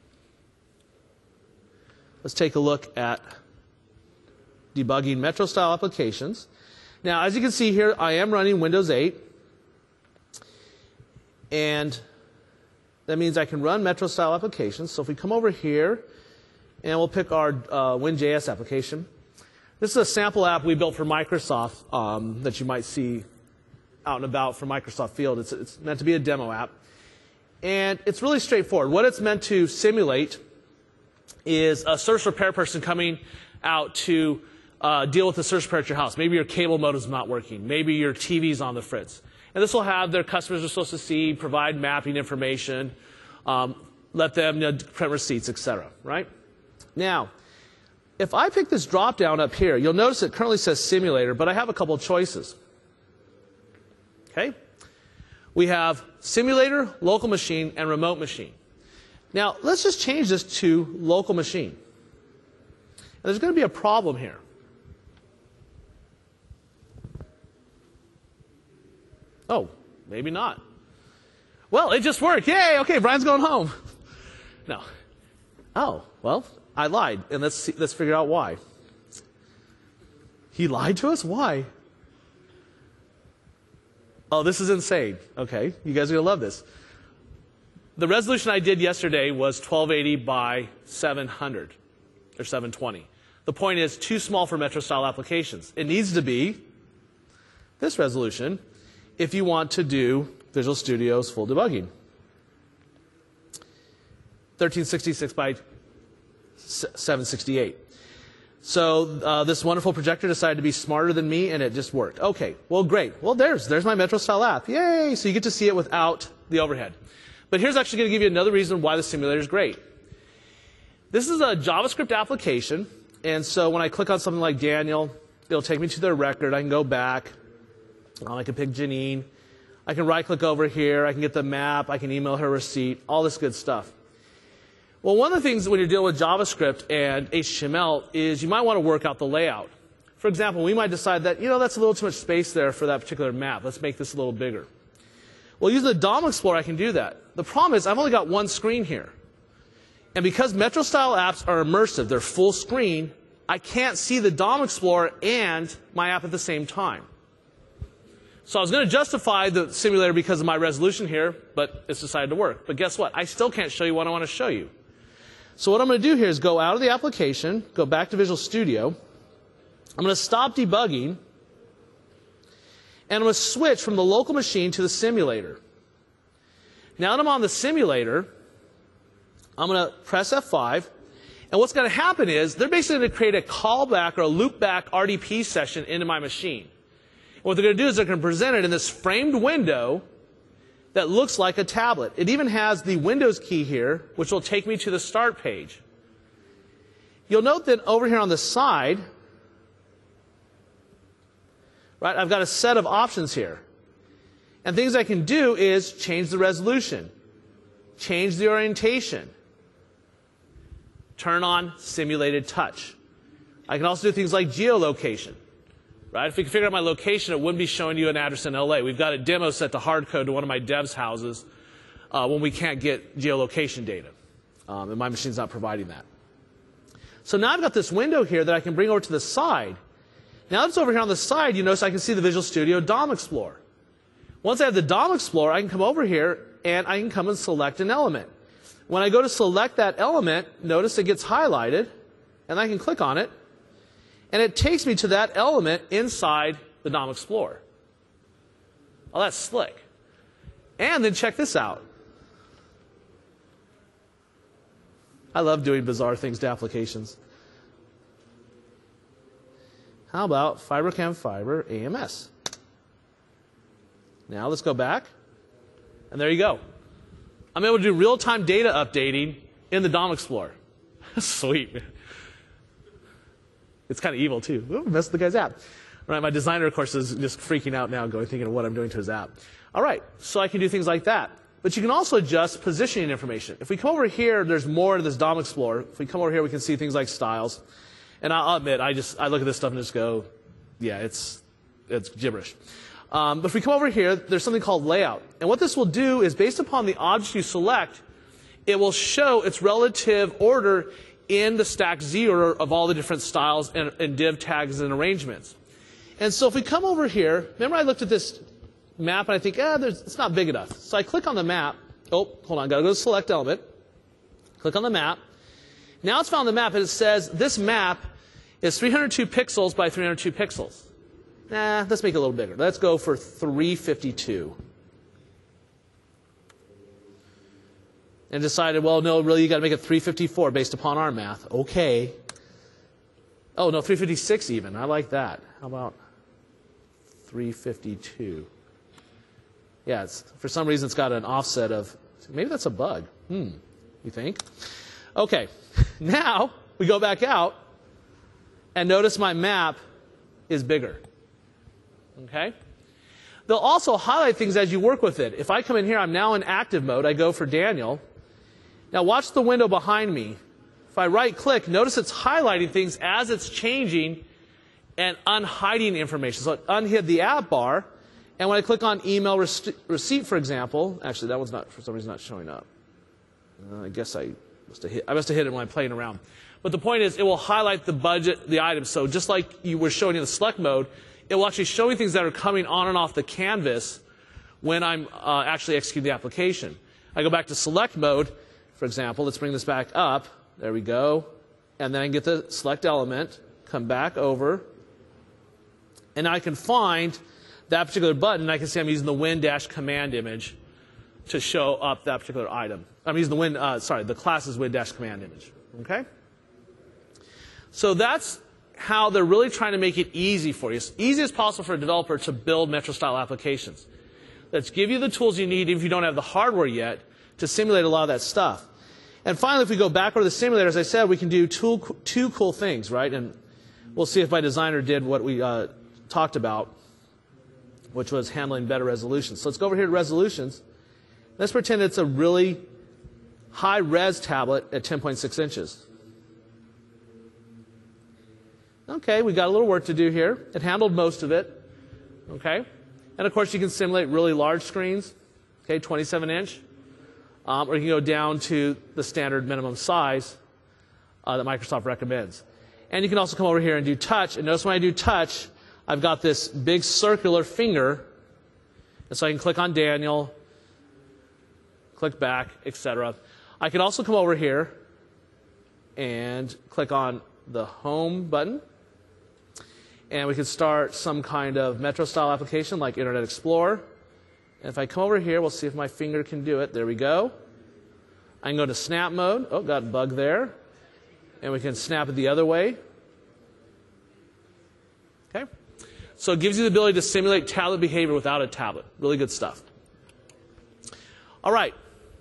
let's take a look at debugging Metro-style applications. Now, as you can see here, I am running Windows eight, and that means I can run Metro-style applications. So if we come over here, and we'll pick our uh, WinJS application. This is a sample app we built for Microsoft um, that you might see out and about from Microsoft Field. It's, it's meant to be a demo app. And it's really straightforward. What it's meant to simulate is a service repair person coming out to uh, deal with the service repair at your house. Maybe your cable modem's not working. Maybe your T V's on the fritz. And this will have their customers are supposed to see, provide mapping information, um, let them you know, print receipts, et cetera. Right? Now, if I pick this drop down up here, you'll notice it currently says simulator, but I have a couple of choices. Okay? We have simulator, local machine, and remote machine. Now, let's just change this to local machine. And there's going to be a problem here. Oh, maybe not. Well, it just worked. Yay, okay, Brian's going home. No. Oh, well, I lied, and let's see, let's figure out why. He lied to us? Why? Oh, this is insane. Okay, you guys are going to love this. The resolution I did yesterday was twelve eighty by seven hundred, or seven twenty. The point is, too small for Metro-style applications. It needs to be this resolution if you want to do Visual Studio's full debugging. thirteen sixty-six by seven sixty-eight. So uh, this wonderful projector decided to be smarter than me, and it just worked. Okay, well, great. Well, there's, there's my Metro-style app. Yay! So you get to see it without the overhead. But here's actually going to give you another reason why the simulator is great. This is a JavaScript application, and so when I click on something like Daniel, it'll take me to their record. I can go back. Um, I can pick Janine. I can right-click over here. I can get the map. I can email her receipt. All this good stuff. Well, one of the things when you're dealing with JavaScript and H T M L is you might want to work out the layout. For example, we might decide that, you know, that's a little too much space there for that particular map. Let's make this a little bigger. Well, using the D O M Explorer, I can do that. The problem is I've only got one screen here. And because Metro-style apps are immersive, they're full screen, I can't see the D O M Explorer and my app at the same time. So I was going to justify the simulator because of my resolution here, but it's decided to work. But guess what? I still can't show you what I want to show you. So what I'm going to do here is go out of the application, go back to Visual Studio. I'm going to stop debugging, and I'm going to switch from the local machine to the simulator. Now that I'm on the simulator, I'm going to press F five. And what's going to happen is they're basically going to create a callback or a loopback R D P session into my machine. And what they're going to do is they're going to present it in this framed window that looks like a tablet. It even has the Windows key here, which will take me to the start page. You'll note that over here on the side, right, I've got a set of options here. And things I can do is change the resolution, change the orientation, turn on simulated touch. I can also do things like geolocation. Right? If we can figure out my location, it wouldn't be showing you an address in L A. We've got a demo set to hard code to one of my devs' houses uh, when we can't get geolocation data. Um, and my machine's not providing that. So now I've got this window here that I can bring over to the side. Now that it's over here on the side, you notice I can see the Visual Studio D O M Explorer. Once I have the D O M Explorer, I can come over here and I can come and select an element. When I go to select that element, notice it gets highlighted, and I can click on it, and it takes me to that element inside the D O M Explorer. Oh, that's slick. And then check this out. I love doing bizarre things to applications. How about FiberCam Fiber A M S? Now let's go back, and there you go. I'm able to do real-time data updating in the D O M Explorer. Sweet. It's kind of evil, too. Ooh, messed with the guy's app. Right, my designer, of course, is just freaking out now, going thinking of what I'm doing to his app. All right, so I can do things like that. But you can also adjust positioning information. If we come over here, there's more to this D O M Explorer. If we come over here, we can see things like styles. And I'll admit, I just I look at this stuff and just go, yeah, it's it's gibberish. Um, but if we come over here, there's something called layout. And what this will do is, based upon the object you select, it will show its relative order in the stack Z order of all the different styles and, and div tags and arrangements. And so if we come over here, remember I looked at this map and I think, ah, there's, it's not big enough. So I click on the map. Oh, hold on, got to go to select element. Click on the map. Now it's found the map and it says this map is three hundred two pixels by three hundred two pixels. Nah, let's make it a little bigger. Let's go for three fifty-two. And decided, well, no, really, you got to make it three fifty-four based upon our math. Okay. Oh, no, three fifty-six even. I like that. How about three fifty-two? Yeah, it's, for some reason it's got an offset of, maybe that's a bug. Hmm, you think? Okay, now we go back out and notice my map is bigger. Okay? They'll also highlight things as you work with it. If I come in here, I'm now in active mode. I go for Daniel. Now watch the window behind me. If I right-click, notice it's highlighting things as it's changing and unhiding information. So it unhid the app bar. And when I click on email receipt, for example, actually that one's not, for some reason, not showing up. Uh, I guess I must have hit, I must have hit it when I'm playing around. But the point is, it will highlight the budget, the items. So just like you were showing in the select mode, it will actually show me things that are coming on and off the canvas when I'm uh, actually executing the application. I go back to select mode, for example. Let's bring this back up. There we go. And then I can get the select element, come back over, and I can find that particular button. I can see I'm using the win-command image to show up that particular item. I'm using the win, uh, sorry, the class's win-command image. Okay? So that's how they're really trying to make it easy for you, as easy as possible for a developer to build Metro-style applications. Let's give you the tools you need, even if you don't have the hardware yet, to simulate a lot of that stuff. And finally, if we go back over to the simulator, as I said, we can do two, two cool things, right? And we'll see if my designer did what we uh, talked about, which was handling better resolutions. So let's go over here to resolutions. Let's pretend it's a really high-res tablet at ten point six inches. Okay, we got a little work to do here. It handled most of it. Okay, and of course you can simulate really large screens. Okay, twenty-seven inch, um, or you can go down to the standard minimum size uh, that Microsoft recommends. And you can also come over here and do touch. And notice when I do touch, I've got this big circular finger, and so I can click on Daniel, click back, et cetera. I can also come over here and click on the Home button, and we can start some kind of Metro-style application like Internet Explorer, And if I come over here, we'll see if my finger can do it. There we go. I can go to snap mode. Oh, got a bug there. And we can snap it the other way. Okay. So it gives you the ability to simulate tablet behavior without a tablet. Really good stuff. All right.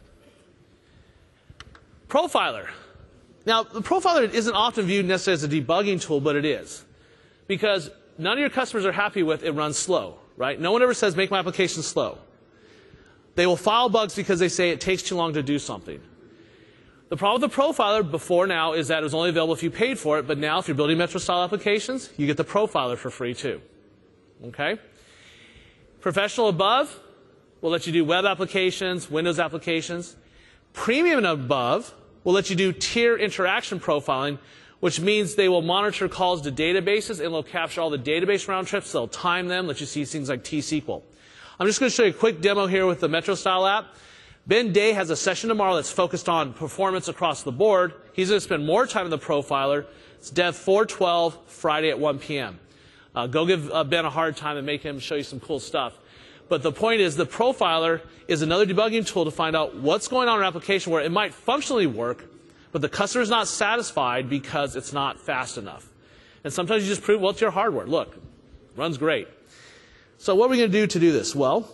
Profiler. Now, the Profiler isn't often viewed necessarily as a debugging tool, but it is. Because none of your customers are happy with it runs slow, right? No one ever says, make my application slow. They will file bugs because they say it takes too long to do something. The problem with the Profiler before now is that it was only available if you paid for it, but now if you're building Metro-style applications, you get the Profiler for free too. Okay? Professional above will let you do web applications, Windows applications. Premium and above will let you do tier interaction profiling, which means they will monitor calls to databases and they'll capture all the database round trips. They'll time them, let you see things like T S Q L. I'm just going to show you a quick demo here with the Metro-style app. Ben Day has a session tomorrow that's focused on performance across the board. He's going to spend more time in the Profiler. It's Dev four twelve, Friday at one P M Uh, go give uh, Ben a hard time and make him show you some cool stuff. But the point is the Profiler is another debugging tool to find out what's going on in an application where it might functionally work, but the customer is not satisfied because it's not fast enough. And sometimes you just prove, well, it's your hardware. Look, runs great. So what are we going to do to do this? Well,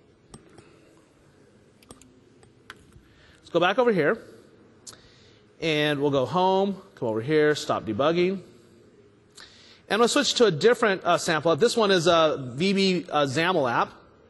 let's go back over here, and we'll go home, come over here, stop debugging. And we'll switch to a different uh, sample app. This one is a V B uh, XAML app.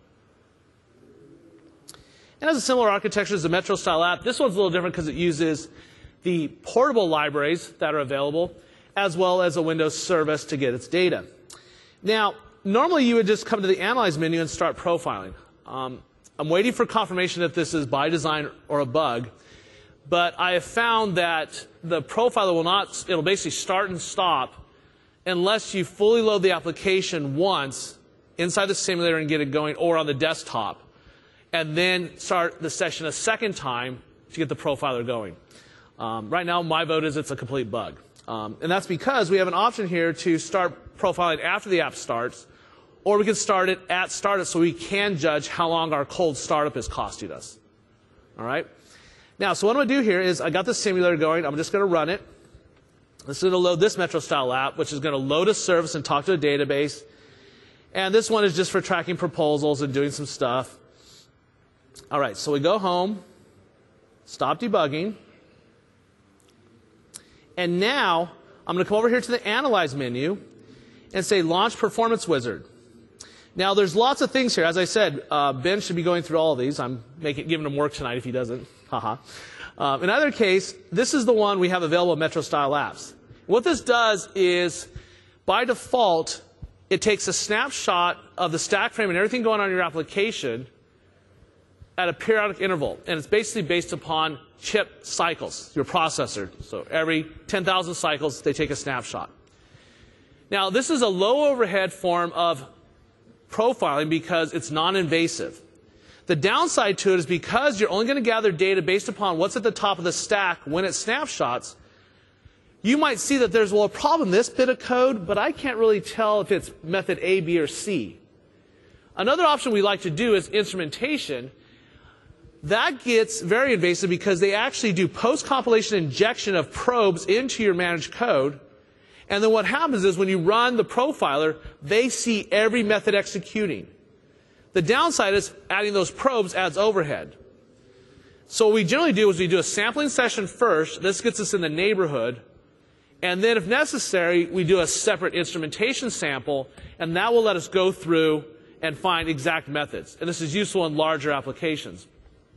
It has a similar architecture as the Metro-style app. This one's a little different because it uses the portable libraries that are available, as well as a Windows service to get its data. Now, normally you would just come to the Analyze menu and start profiling. Um, I'm waiting for confirmation if this is by design or a bug, but I have found that the Profiler will not, it'll basically start and stop unless you fully load the application once inside the simulator and get it going, or on the desktop, and then start the session a second time to get the Profiler going. Um, right now, my vote is it's a complete bug. Um, and that's because we have an option here to start profiling after the app starts, or we can start it at startup so we can judge how long our cold startup is costing us. All right? Now, so what I'm going to do here is I got the simulator going. I'm just going to run it. This is going to load this Metro-style app, which is going to load a service and talk to a database. And this one is just for tracking proposals and doing some stuff. All right, so we go home, stop debugging. And now I'm going to come over here to the Analyze menu and say Launch Performance Wizard. Now, there's lots of things here. As I said, uh, Ben should be going through all of these. I'm making, giving him work tonight if he doesn't. Haha. Uh, in either case, this is the one we have available in Metro-style apps. What this does is, by default, it takes a snapshot of the stack frame and everything going on in your application at a periodic interval. And it's basically based upon chip cycles, your processor. So every ten thousand cycles, they take a snapshot. Now, this is a low overhead form of profiling because it's non-invasive. The downside to it is because you're only going to gather data based upon what's at the top of the stack when it snapshots, you might see that there's, well, a problem in this bit of code, but I can't really tell if it's method A, B, or C. Another option we like to do is instrumentation. That gets very invasive because they actually do post-compilation injection of probes into your managed code. And then what happens is when you run the profiler, they see every method executing. The downside is adding those probes adds overhead. So what we generally do is we do a sampling session first. This gets us in the neighborhood. And then if necessary, we do a separate instrumentation sample, and that will let us go through and find exact methods. And this is useful in larger applications.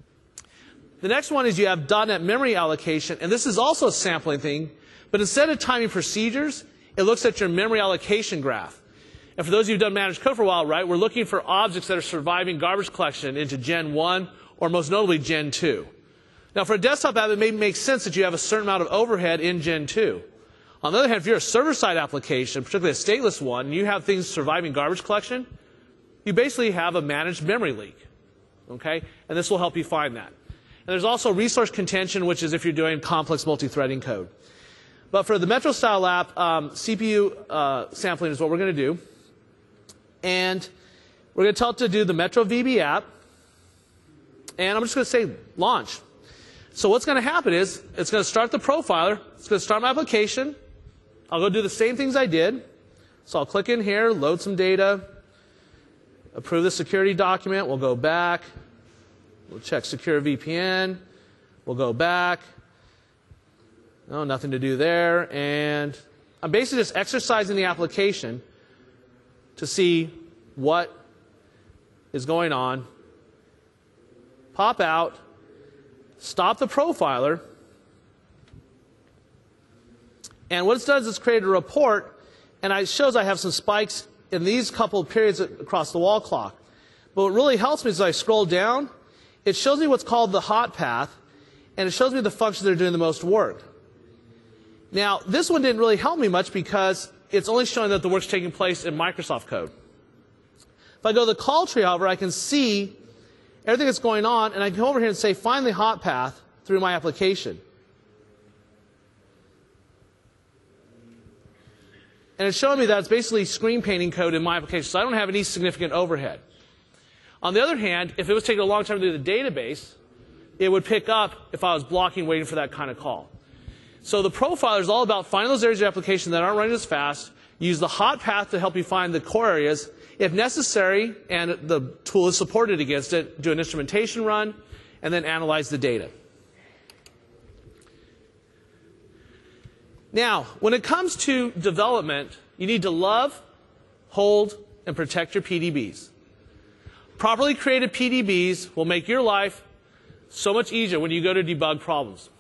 The next one is you have .NET memory allocation, and this is also a sampling thing, but instead of timing procedures, it looks at your memory allocation graph. And for those of you who've done managed code for a while, right, we're looking for objects that are surviving garbage collection into Gen one, or most notably Gen two. Now, for a desktop app, it may make sense that you have a certain amount of overhead in Gen two. On the other hand, if you're a server-side application, particularly a stateless one, and you have things surviving garbage collection, you basically have a managed memory leak. Okay? And this will help you find that. And there's also resource contention, which is if you're doing complex multi-threading code. But for the Metro-style app, um, C P U uh, sampling is what we're going to do. And we're going to tell it to do the Metro V B app. and I'm just going to say launch. So what's going to happen is it's going to start the profiler. It's going to start my application. I'll go do the same things I did. So I'll click in here, load some data, approve the security document. We'll go back. We'll check secure V P N. We'll go back. No, nothing to do there. And I'm basically just exercising the application to see what is going on. Pop out. Stop the profiler. And what it does is create a report, and it shows I have some spikes in these couple of periods across the wall clock. But what really helps me is as I scroll down, it shows me what's called the hot path, and it shows me the functions that are doing the most work. Now, this one didn't really help me much because it's only showing that the work's taking place in Microsoft code. If I go to the call tree, however, I can see everything that's going on, and I can go over here and say, find the hot path through my application. And it's showing me that it's basically screen painting code in my application, so I don't have any significant overhead. On the other hand, if it was taking a long time to do the database, it would pick up if I was blocking waiting for that kind of call. So the profiler is all about finding those areas of your application that aren't running as fast, use the hot path to help you find the core areas. If necessary, and the tool is supported against it, do an instrumentation run, and then analyze the data. Now, when it comes to development, you need to love, hold, and protect your P D Bs. Properly created P D Bs will make your life so much easier when you go to debug problems.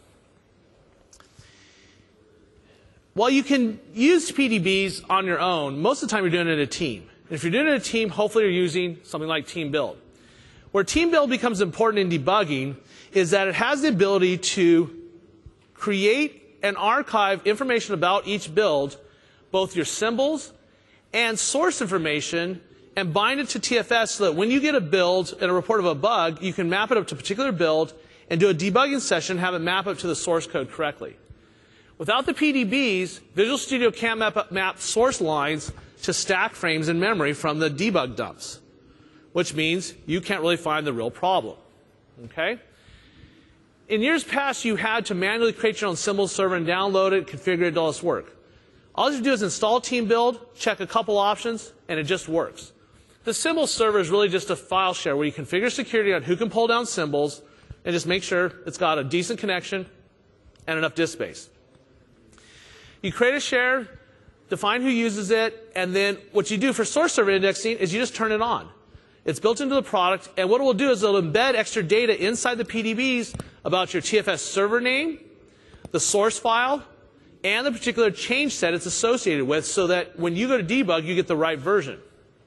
While you can use P D Bs on your own, most of the time you're doing it in a team. And if you're doing it in a team, hopefully you're using something like Team Build. Where Team Build becomes important in debugging is that it has the ability to create and archive information about each build, both your symbols and source information, and bind it to T F S so that when you get a build and a report of a bug, you can map it up to a particular build and do a debugging session, have it map up to the source code correctly. Without the P D Bs, Visual Studio can't map, map source lines to stack frames in memory from the debug dumps, which means you can't really find the real problem. Okay? In years past, you had to manually create your own symbols server and download it, configure it, do all this work. All you have to do is install Team Build, check a couple options, and it just works. The symbols server is really just a file share where you configure security on who can pull down symbols and just make sure it's got a decent connection and enough disk space. You create a share, define who uses it, and then what you do for source server indexing is you just turn it on. It's built into the product, and what it will do is it'll embed extra data inside the P D Bs about your T F S server name, the source file, and the particular change set it's associated with so that when you go to debug, you get the right version.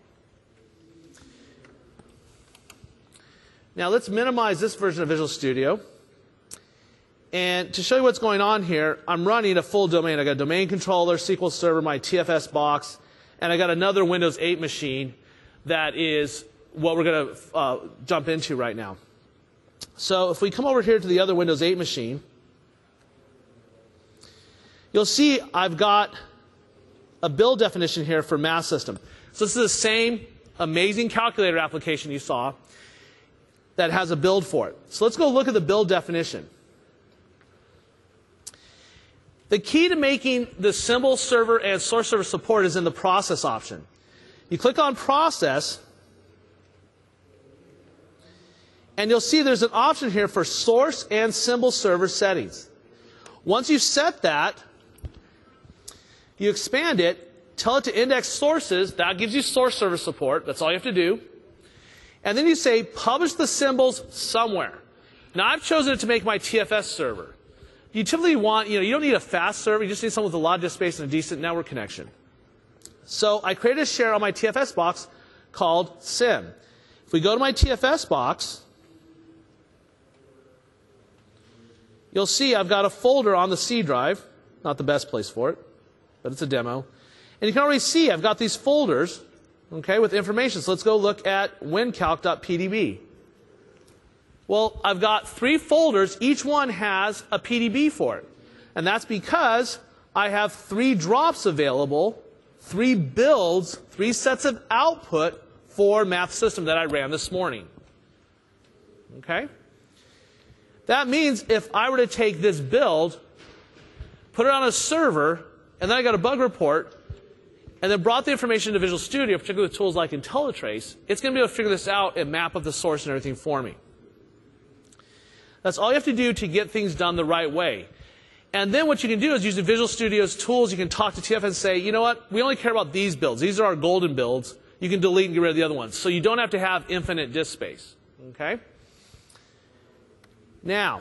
Now let's minimize this version of Visual Studio. And to show you what's going on here, I'm running a full domain. I got a domain controller, S Q L Server, my T F S box, and I got another Windows eight machine that is what we're going to uh, jump into right now. So if we come over here to the other Windows eight machine, you'll see I've got a build definition here for Math System. So this is the same amazing calculator application you saw that has a build for it. So let's go look at the build definition. The key to making the symbol server and source server support is in the process option. You click on process, and you'll see there's an option here for source and symbol server settings. Once you've set that, you expand it, tell it to index sources. That gives you source server support. That's all you have to do. And then you say publish the symbols somewhere. Now I've chosen it to make my T F S server. You typically want, you know, you don't need a fast server. You just need someone with a lot of disk space and a decent network connection. So I created a share on my T F S box called sim. If we go to my T F S box, you'll see I've got a folder on the C drive. Not the best place for it, but it's a demo. And you can already see I've got these folders, okay, with information. So let's go look at wincalc dot P D B. Well, I've got three folders. Each one has a P D B for it. And that's because I have three drops available, three builds, three sets of output for Math System that I ran this morning. Okay? That means if I were to take this build, put it on a server, and then I got a bug report, and then brought the information to Visual Studio, particularly with tools like IntelliTrace, it's going to be able to figure this out and map up the source and everything for me. That's all you have to do to get things done the right way. And then what you can do is using Visual Studio's tools, you can talk to T F and say, you know what, we only care about these builds. These are our golden builds. You can delete and get rid of the other ones. So you don't have to have infinite disk space. Okay? Now,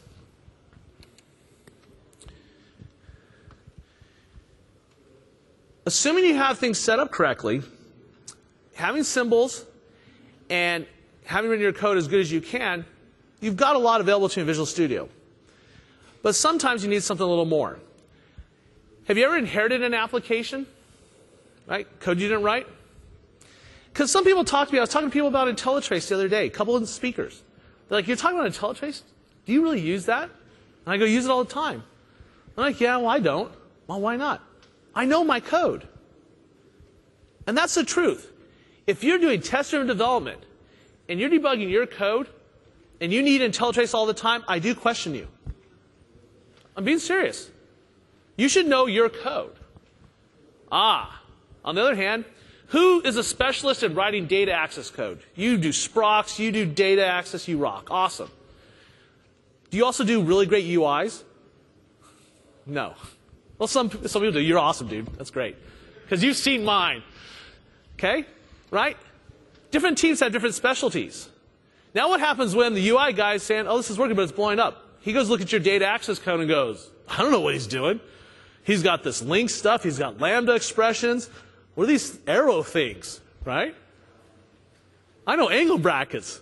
assuming you have things set up correctly, having symbols and having written your code as good as you can, you've got a lot available to you in Visual Studio. But sometimes you need something a little more. Have you ever inherited an application? Right? Code you didn't write? Because some people talk to me, I was talking to people about IntelliTrace the other day, a couple of speakers. They're like, you're talking about IntelliTrace? Do you really use that? And I go, use it all the time. I'm like, yeah, well, I don't. Well, why not? I know my code. And that's the truth. If you're doing test-driven development and you're debugging your code and you need IntelliTrace all the time, I do question you. I'm being serious. You should know your code. Ah, on the other hand, who is a specialist in writing data access code? You do Sprox, you do data access, you rock. Awesome. Do you also do really great U Is? No. Well, some, some people do. You're awesome, dude. That's great. Because you've seen mine. Okay? Right? Different teams have different specialties. Now what happens when the U I guy is saying, oh, this is working, but it's blowing up? He goes look at your data access code and goes, I don't know what he's doing. He's got this link stuff. He's got Lambda expressions. What are these arrow things? Right? I know angle brackets.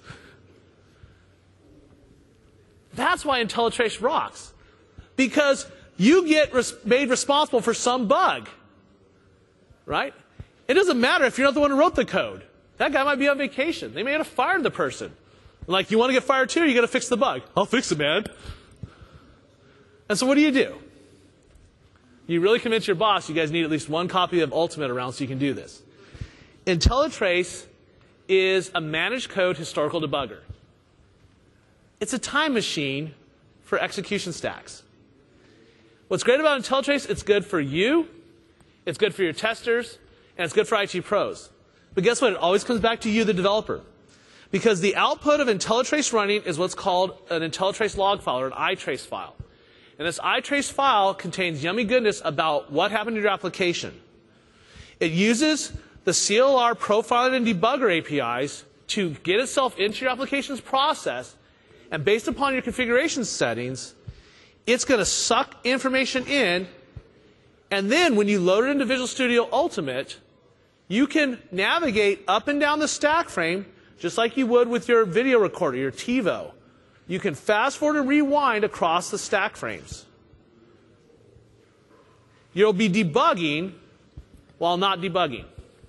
That's why IntelliTrace rocks. Because you get res made responsible for some bug. Right? It doesn't matter if you're not the one who wrote the code. That guy might be on vacation. They may have fired the person. Like, you want to get fired too, or you got to fix the bug? I'll fix it, man. And so what do you do? You really convince your boss you guys need at least one copy of Ultimate around so you can do this. IntelliTrace is a managed code historical debugger. It's a time machine for execution stacks. What's great about IntelliTrace, it's good for you, it's good for your testers, and it's good for I T pros. But guess what? It always comes back to you, the developer. Because the output of IntelliTrace running is what's called an IntelliTrace log file, or an iTrace file. And this iTrace file contains yummy goodness about what happened to your application. It uses the C L R profiling and debugger A P Is to get itself into your application's process, and based upon your configuration settings, it's going to suck information in, and then when you load it into Visual Studio Ultimate, you can navigate up and down the stack frame just like you would with your video recorder, your TiVo. You can fast forward and rewind across the stack frames. You'll be debugging while not debugging.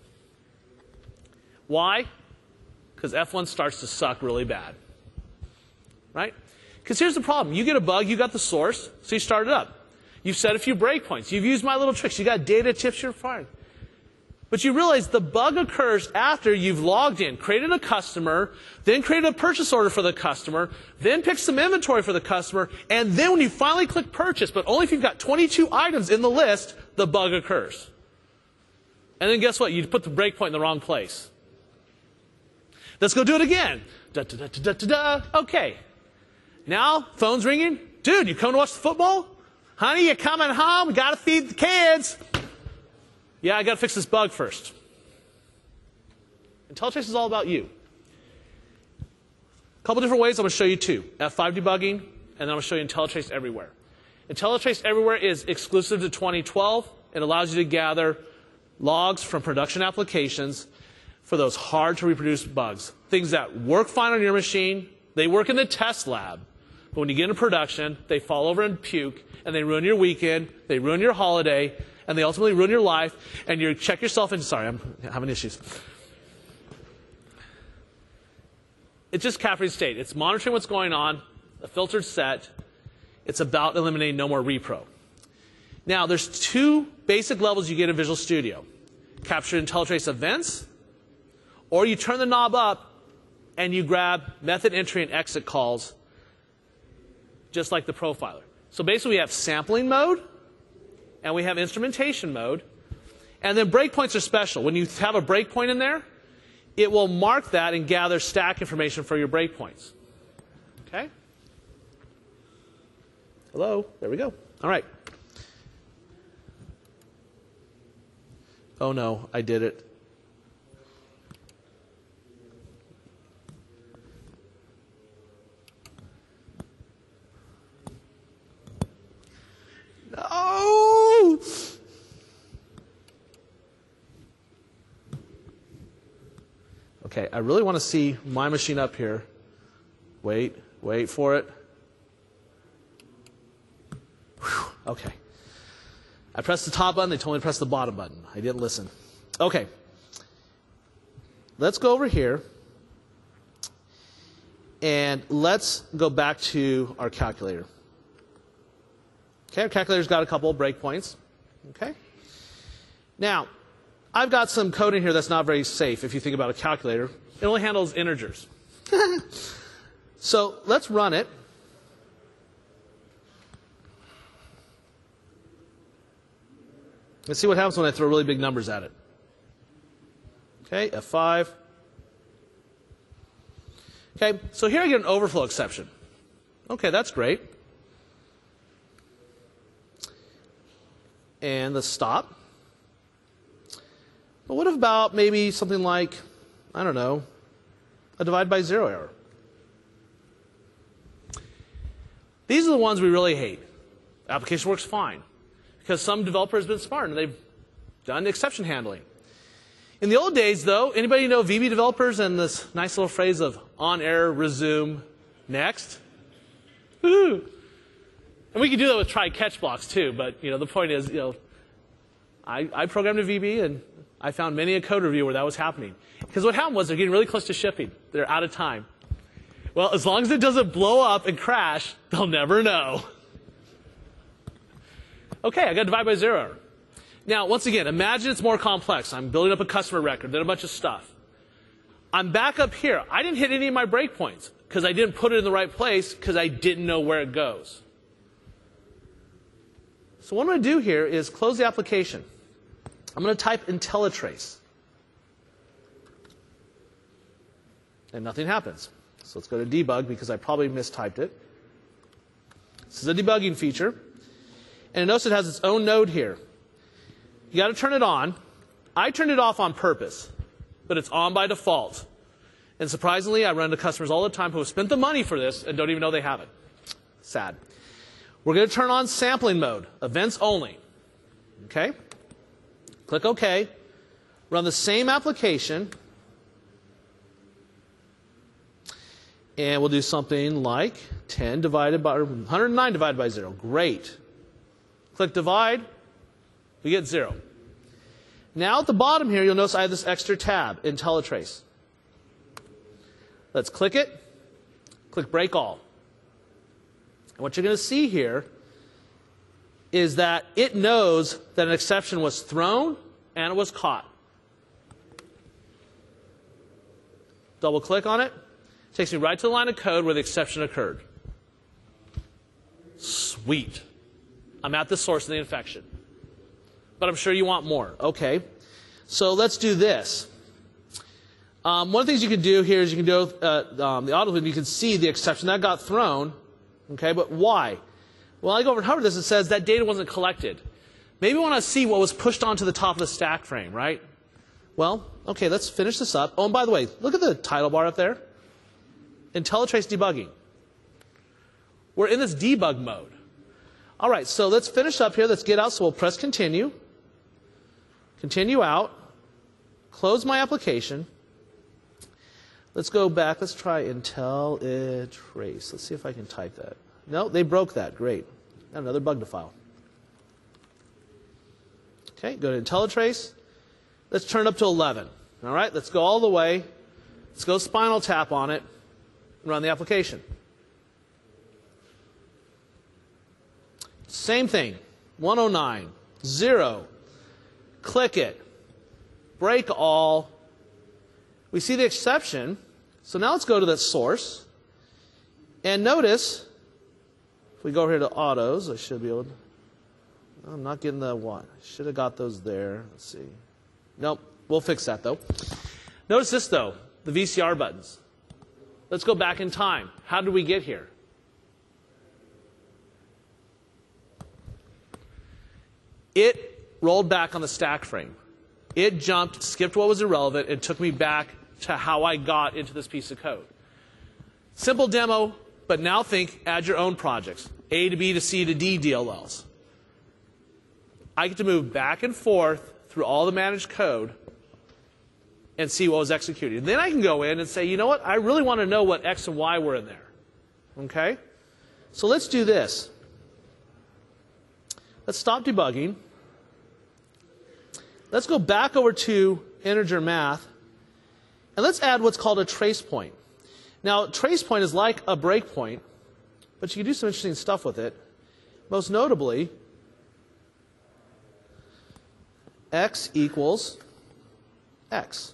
Why? Because F one starts to suck really bad. Right? Because here's the problem. You get a bug, you got the source, so you start it up. You've set a few breakpoints. You've used my little tricks. You got data tips, you're fine. But you realize the bug occurs after you've logged in, created a customer, then created a purchase order for the customer, then picked some inventory for the customer, and then when you finally click purchase, but only if you've got twenty-two items in the list, the bug occurs. And then guess what? You put the breakpoint in the wrong place. Let's go do it again. Da, da, da, da, da, da. Okay. Now, phone's ringing. Dude, you coming to watch the football? Honey, you coming home? Got to feed the kids. Yeah, I got to fix this bug first. IntelliTrace is all about you. A couple different ways. I'm going to show you two. F five debugging, and then I'm going to show you IntelliTrace Everywhere. IntelliTrace Everywhere is exclusive to twenty twelve. It allows you to gather logs from production applications for those hard to reproduce bugs. Things that work fine on your machine, they work in the test lab, but when you get into production, they fall over and puke, and they ruin your weekend, they ruin your holiday, and they ultimately ruin your life, and you check yourself into, sorry, I'm having issues. It's just capturing state. It's monitoring what's going on, a filtered set. It's about eliminating no more repro. Now, there's two basic levels you get in Visual Studio. Capture IntelliTrace events, or you turn the knob up and you grab method entry and exit calls just like the profiler. So basically we have sampling mode, and we have instrumentation mode, and then breakpoints are special. When you have a breakpoint in there, it will mark that and gather stack information for your breakpoints. Okay? Hello? There we go. All right. Oh no, I did it. No! Okay, I really want to see my machine up here. Wait, wait for it. Whew, okay. I pressed the top button, they told me to press the bottom button. I didn't listen. Okay. Let's go over here. And let's go back to our calculator. Okay, our calculator's got a couple of breakpoints. Okay. Now, I've got some code in here that's not very safe if you think about a calculator. It only handles integers. So let's run it. Let's see what happens when I throw really big numbers at it. Okay, F five. Okay, so here I get an overflow exception. Okay, that's great. And let's stop. But what about maybe something like, I don't know, a divide by zero error? These are the ones we really hate. The application works fine because some developer has been smart and they've done exception handling. In the old days, though, anybody know V B developers and this nice little phrase of on error, resume, next? Woo! And we could do that with try catch blocks too, but you know the point is, you know, I, I programmed a V B and I found many a code review where that was happening. Because what happened was they're getting really close to shipping. They're out of time. Well, as long as it doesn't blow up and crash, they'll never know. Okay, I got divide by zero error. Now, once again, imagine it's more complex. I'm building up a customer record, then a bunch of stuff. I'm back up here. I didn't hit any of my breakpoints because I didn't put it in the right place because I didn't know where it goes. So what I'm going to do here is close the application. I'm going to type IntelliTrace. And nothing happens. So let's go to debug because I probably mistyped it. This is a debugging feature. And notice it has its own node here. You got to turn it on. I turned it off on purpose, but it's on by default. And surprisingly, I run into customers all the time who have spent the money for this and don't even know they have it. Sad. We're going to turn on sampling mode, events only. Okay? Click OK. Run the same application. And we'll do something like ten divided by, or one hundred nine divided by zero. Great. Click divide. We get zero. Now at the bottom here, you'll notice I have this extra tab, IntelliTrace. Let's click it. Click break all. And what you're going to see here is that it knows that an exception was thrown and it was caught. Double click on it. Takes me right to the line of code where the exception occurred. Sweet. I'm at the source of the infection. But I'm sure you want more. Okay. So let's do this. Um, one of the things you can do here is you can do uh, um, the auto, and you can see the exception that got thrown. Okay, but why? Well, I go over and hover this. It says that data wasn't collected. Maybe we want to see what was pushed onto the top of the stack frame, right? Well, okay, let's finish this up. Oh, and by the way, look at the title bar up there. IntelliTrace debugging. We're in this debug mode. All right, so let's finish up here. Let's get out. So we'll press continue. Continue out. Close my application. Let's go back. Let's try IntelliTrace. Let's see if I can type that. No, they broke that. Great. Got another bug to file. Okay, go to IntelliTrace. Let's turn it up to eleven. All right, let's go all the way. Let's go Spinal Tap on it and run the application. Same thing. one oh nine, zero. Click it. Break all. We see the exception. So now let's go to the source. And notice If we go over here to autos, I should be able to. No, I'm not getting the one. I should have got those there. Let's see. Nope. We'll fix that, though. Notice this, though, the V C R buttons. Let's go back in time. How did we get here? It rolled back on the stack frame. It jumped, skipped what was irrelevant, and took me back to how I got into this piece of code. Simple demo, but now think, add your own projects. A to B to C to D D L Ls. I get to move back and forth through all the managed code and see what was executed. And then I can go in and say, you know what, I really want to know what X and Y were in there. Okay? So let's do this. Let's stop debugging. Let's go back over to integer math, and let's add what's called a trace point. Now, trace point is like a breakpoint, but you can do some interesting stuff with it. Most notably, x equals x.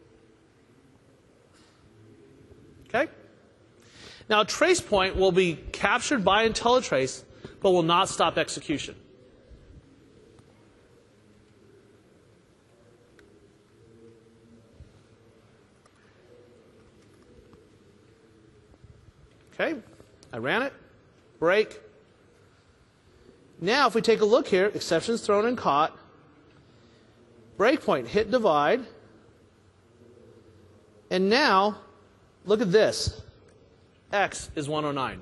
Okay? Now, a trace point will be captured by IntelliTrace, but will not stop execution. Okay, I ran it, break. Now if we take a look here, exceptions thrown and caught, breakpoint, hit divide, and now look at this. X is one oh nine.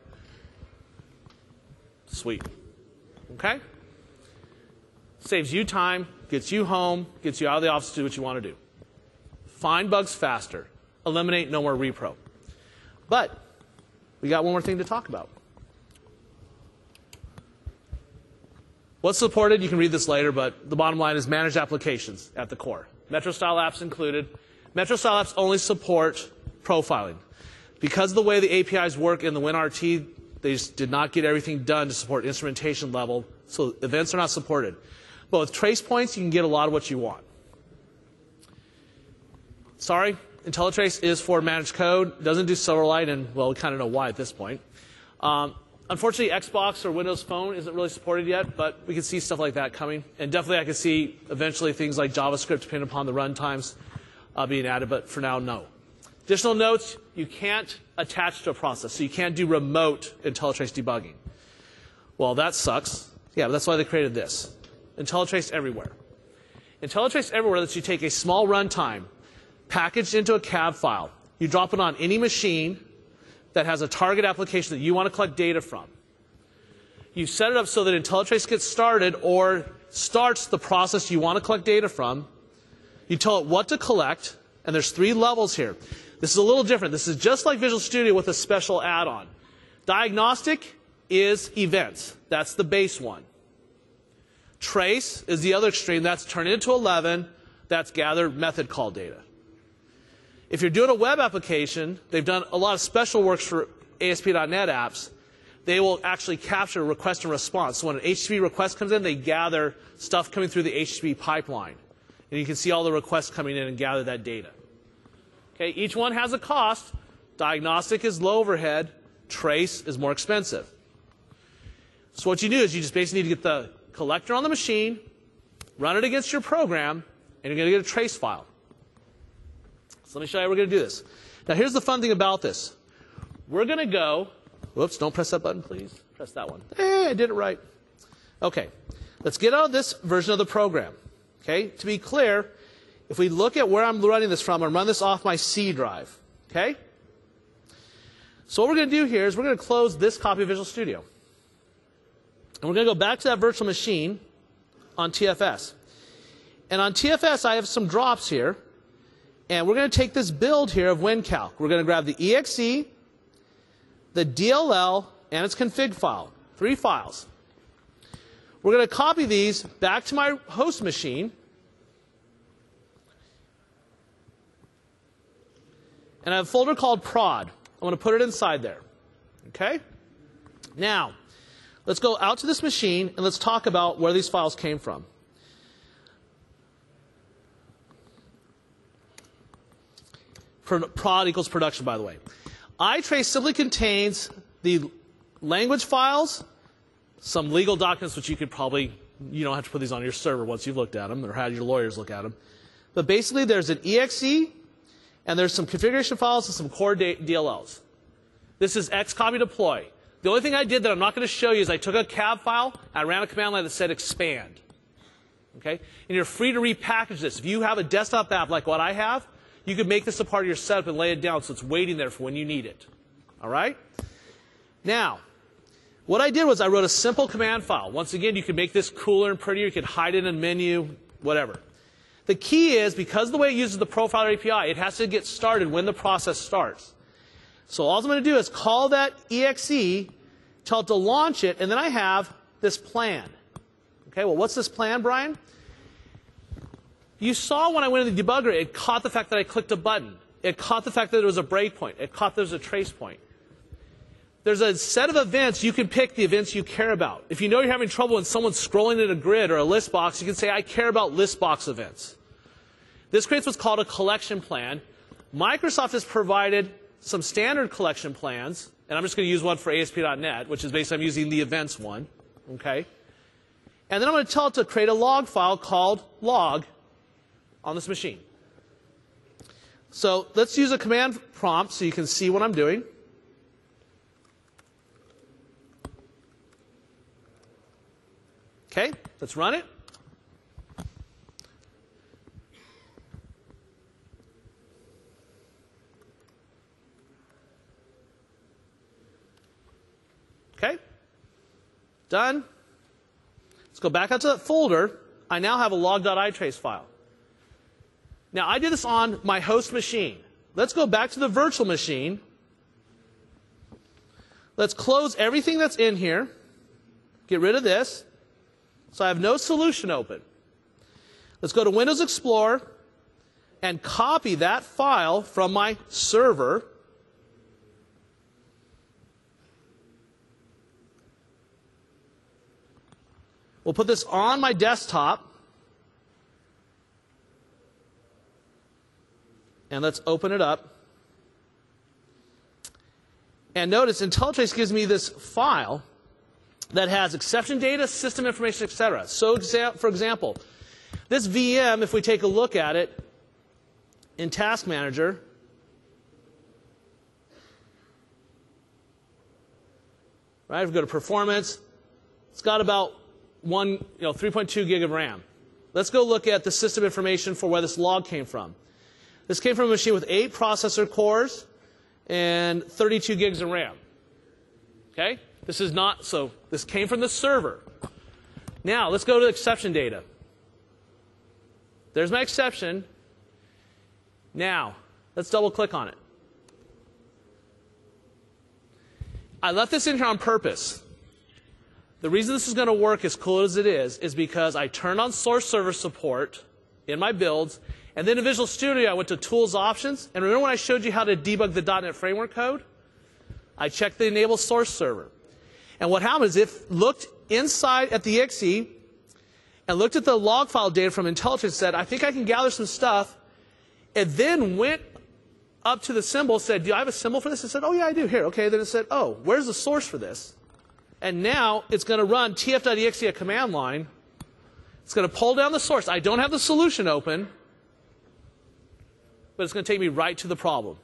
Sweet. Okay? Saves you time, gets you home, gets you out of the office to do what you want to do. Find bugs faster. Eliminate, no more repro. But we got one more thing to talk about. What's supported? You can read this later, but the bottom line is managed applications at the core. Metro-style apps included. Metro-style apps only support profiling. Because of the way the A P Is work in the WinRT, they just did not get everything done to support instrumentation level, so events are not supported. But with trace points, you can get a lot of what you want. Sorry, IntelliTrace is for managed code, doesn't do Silverlight, and, well, we kind of know why at this point. Um, unfortunately, Xbox or Windows Phone isn't really supported yet, but we can see stuff like that coming. And definitely I can see eventually things like JavaScript, depending upon the runtimes, uh, being added, but for now, no. Additional notes, you can't attach to a process, so you can't do remote IntelliTrace debugging. Well, that sucks. Yeah, but that's why they created this. IntelliTrace Everywhere. IntelliTrace Everywhere lets you take a small runtime, packaged into a cab file. You drop it on any machine that has a target application that you want to collect data from. You set it up so that IntelliTrace gets started or starts the process you want to collect data from. You tell it what to collect, and there's three levels here. This is a little different. This is just like Visual Studio with a special add-on. Diagnostic is events. That's the base one. Trace is the other extreme. That's turn it into eleven. That's gather method call data. If you're doing a web application, they've done a lot of special works for A S P dot net apps. They will actually capture request and response. So when an H T T P request comes in, they gather stuff coming through the H T T P pipeline. And you can see all the requests coming in and gather that data. Okay, each one has a cost. Diagnostic is low overhead. Trace is more expensive. So what you do is you just basically need to get the collector on the machine, run it against your program, and you're going to get a trace file. So let me show you how we're going to do this. Now here's the fun thing about this. We're going to go, whoops, don't press that button, please. Press that one. Hey, I did it right. Okay, let's get out of this version of the program. Okay, to be clear, if we look at where I'm running this from, I'm running this off my C drive. Okay? So what we're going to do here is we're going to close this copy of Visual Studio. And we're going to go back to that virtual machine on T F S. And on T F S, I have some drops here. And we're going to take this build here of WinCalc. We're going to grab the E X E, the D L L, and its config file. Three files. We're going to copy these back to my host machine. And I have a folder called prod. I'm going to put it inside there. Okay? Now, let's go out to this machine and let's talk about where these files came from. Prod equals production, by the way. iTrace simply contains the language files, some legal documents, which you could probably, you don't have to put these on your server once you've looked at them or had your lawyers look at them. But basically, there's an E X E, and there's some configuration files and some core D L Ls. This is xcopy deploy. The only thing I did that I'm not going to show you is I took a cab file, I ran a command line that said expand. Okay? And you're free to repackage this. If you have a desktop app like what I have, you could make this a part of your setup and lay it down so it's waiting there for when you need it. All right? Now, what I did was I wrote a simple command file. Once again, you can make this cooler and prettier. You can hide it in a menu, whatever. The key is, because of the way it uses the Profiler A P I, it has to get started when the process starts. So all I'm going to do is call that E X E, tell it to launch it, and then I have this plan. Okay, well, what's this plan, Brian? You saw when I went into the debugger, it caught the fact that I clicked a button. It caught the fact that there was a breakpoint. It caught there was a trace point. There's a set of events. You can pick the events you care about. If you know you're having trouble when someone's scrolling in a grid or a list box, you can say, I care about list box events. This creates what's called a collection plan. Microsoft has provided some standard collection plans, and I'm just going to use one for A S P dot net, which is basically I'm using the events one. Okay? And then I'm going to tell it to create a log file called log on this machine. So let's use a command prompt so you can see what I'm doing. Okay, let's run it. Okay, done. Let's go back out to that folder. I now have a log.itrace file. Now, I did this on my host machine. Let's go back to the virtual machine. Let's close everything that's in here. Get rid of this. So I have no solution open. Let's go to Windows Explorer and copy that file from my server. We'll put this on my desktop. And let's open it up. And notice IntelliTrace gives me this file that has exception data, system information, et cetera. So, for example, this V M, if we take a look at it in Task Manager, right? If we go to Performance, it's got about one, you know, three point two gig of RAM. Let's go look at the system information for where this log came from. This came from a machine with eight processor cores and thirty-two gigs of RAM. Okay? This is not, so this came from the server. Now, let's go to exception data. There's my exception. Now, let's double click on it. I left this in here on purpose. The reason this is going to work as cool as it is is because I turned on source server support in my builds, and then in Visual Studio I went to Tools Options, and remember when I showed you how to debug the dot net framework code? I checked the enable source server. And what happened is it looked inside at the E X E and looked at the log file data from IntelliTrace and said, I think I can gather some stuff. It then went up to the symbol, said, do I have a symbol for this? It said, oh, yeah, I do. Here. Okay. Then it said, oh, where's the source for this? And now it's going to run T F dot E X E a command line. It's going to pull down the source. I don't have the solution open, but it's going to take me right to the problem.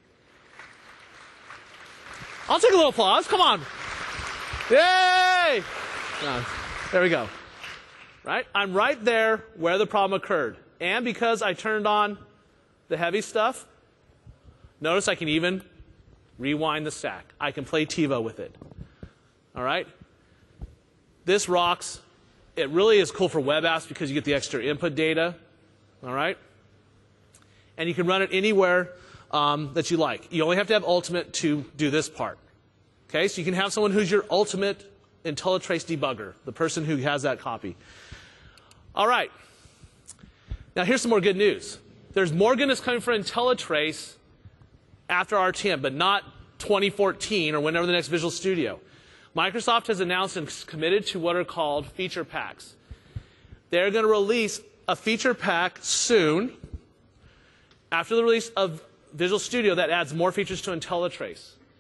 I'll take a little applause. Come on. Yay! No, there we go. Right? I'm right there where the problem occurred. And because I turned on the heavy stuff, notice I can even rewind the stack. I can play TiVo with it. All right? This rocks. It really is cool for web apps because you get the extra input data. All right? And you can run it anywhere um, that you like. You only have to have Ultimate to do this part. Okay, so you can have someone who's your ultimate IntelliTrace debugger, the person who has that copy. All right. Now here's some more good news. There's more goodness coming for IntelliTrace after R T M, but not twenty fourteen or whenever the next Visual Studio. Microsoft has announced and committed to what are called feature packs. They're going to release a feature pack soon after the release of Visual Studio that adds more features to IntelliTrace.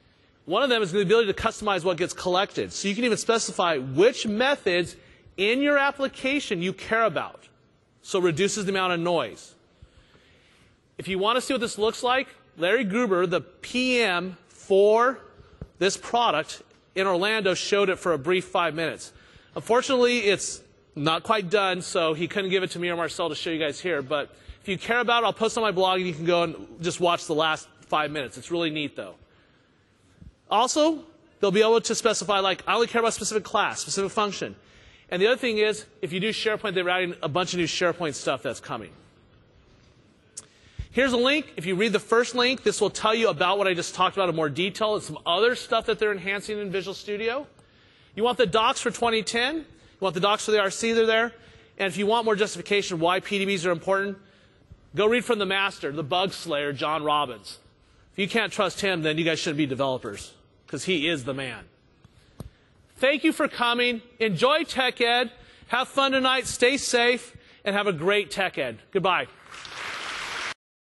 One of them is the ability to customize what gets collected. So you can even specify which methods in your application you care about. So it reduces the amount of noise. If you want to see what this looks like, Larry Gruber, the P M for this product in Orlando, showed it for a brief five minutes. Unfortunately, it's not quite done, so he couldn't give it to me or Marcel to show you guys here. But if you care about it, I'll post on my blog, and you can go and just watch the last five minutes. It's really neat, though. Also, they'll be able to specify, like, I only care about a specific class, specific function. And the other thing is, if you do SharePoint, they're adding a bunch of new SharePoint stuff that's coming. Here's a link. If you read the first link, this will tell you about what I just talked about in more detail and some other stuff that they're enhancing in Visual Studio. You want the docs for twenty ten. You want the docs for the R C, they're there. And if you want more justification of why P D Bs are important, go read from the master, the bug slayer, John Robbins. If you can't trust him, then you guys shouldn't be developers, because he is the man. Thank you for coming. Enjoy TechEd. Have fun tonight. Stay safe. And have a great TechEd. Goodbye.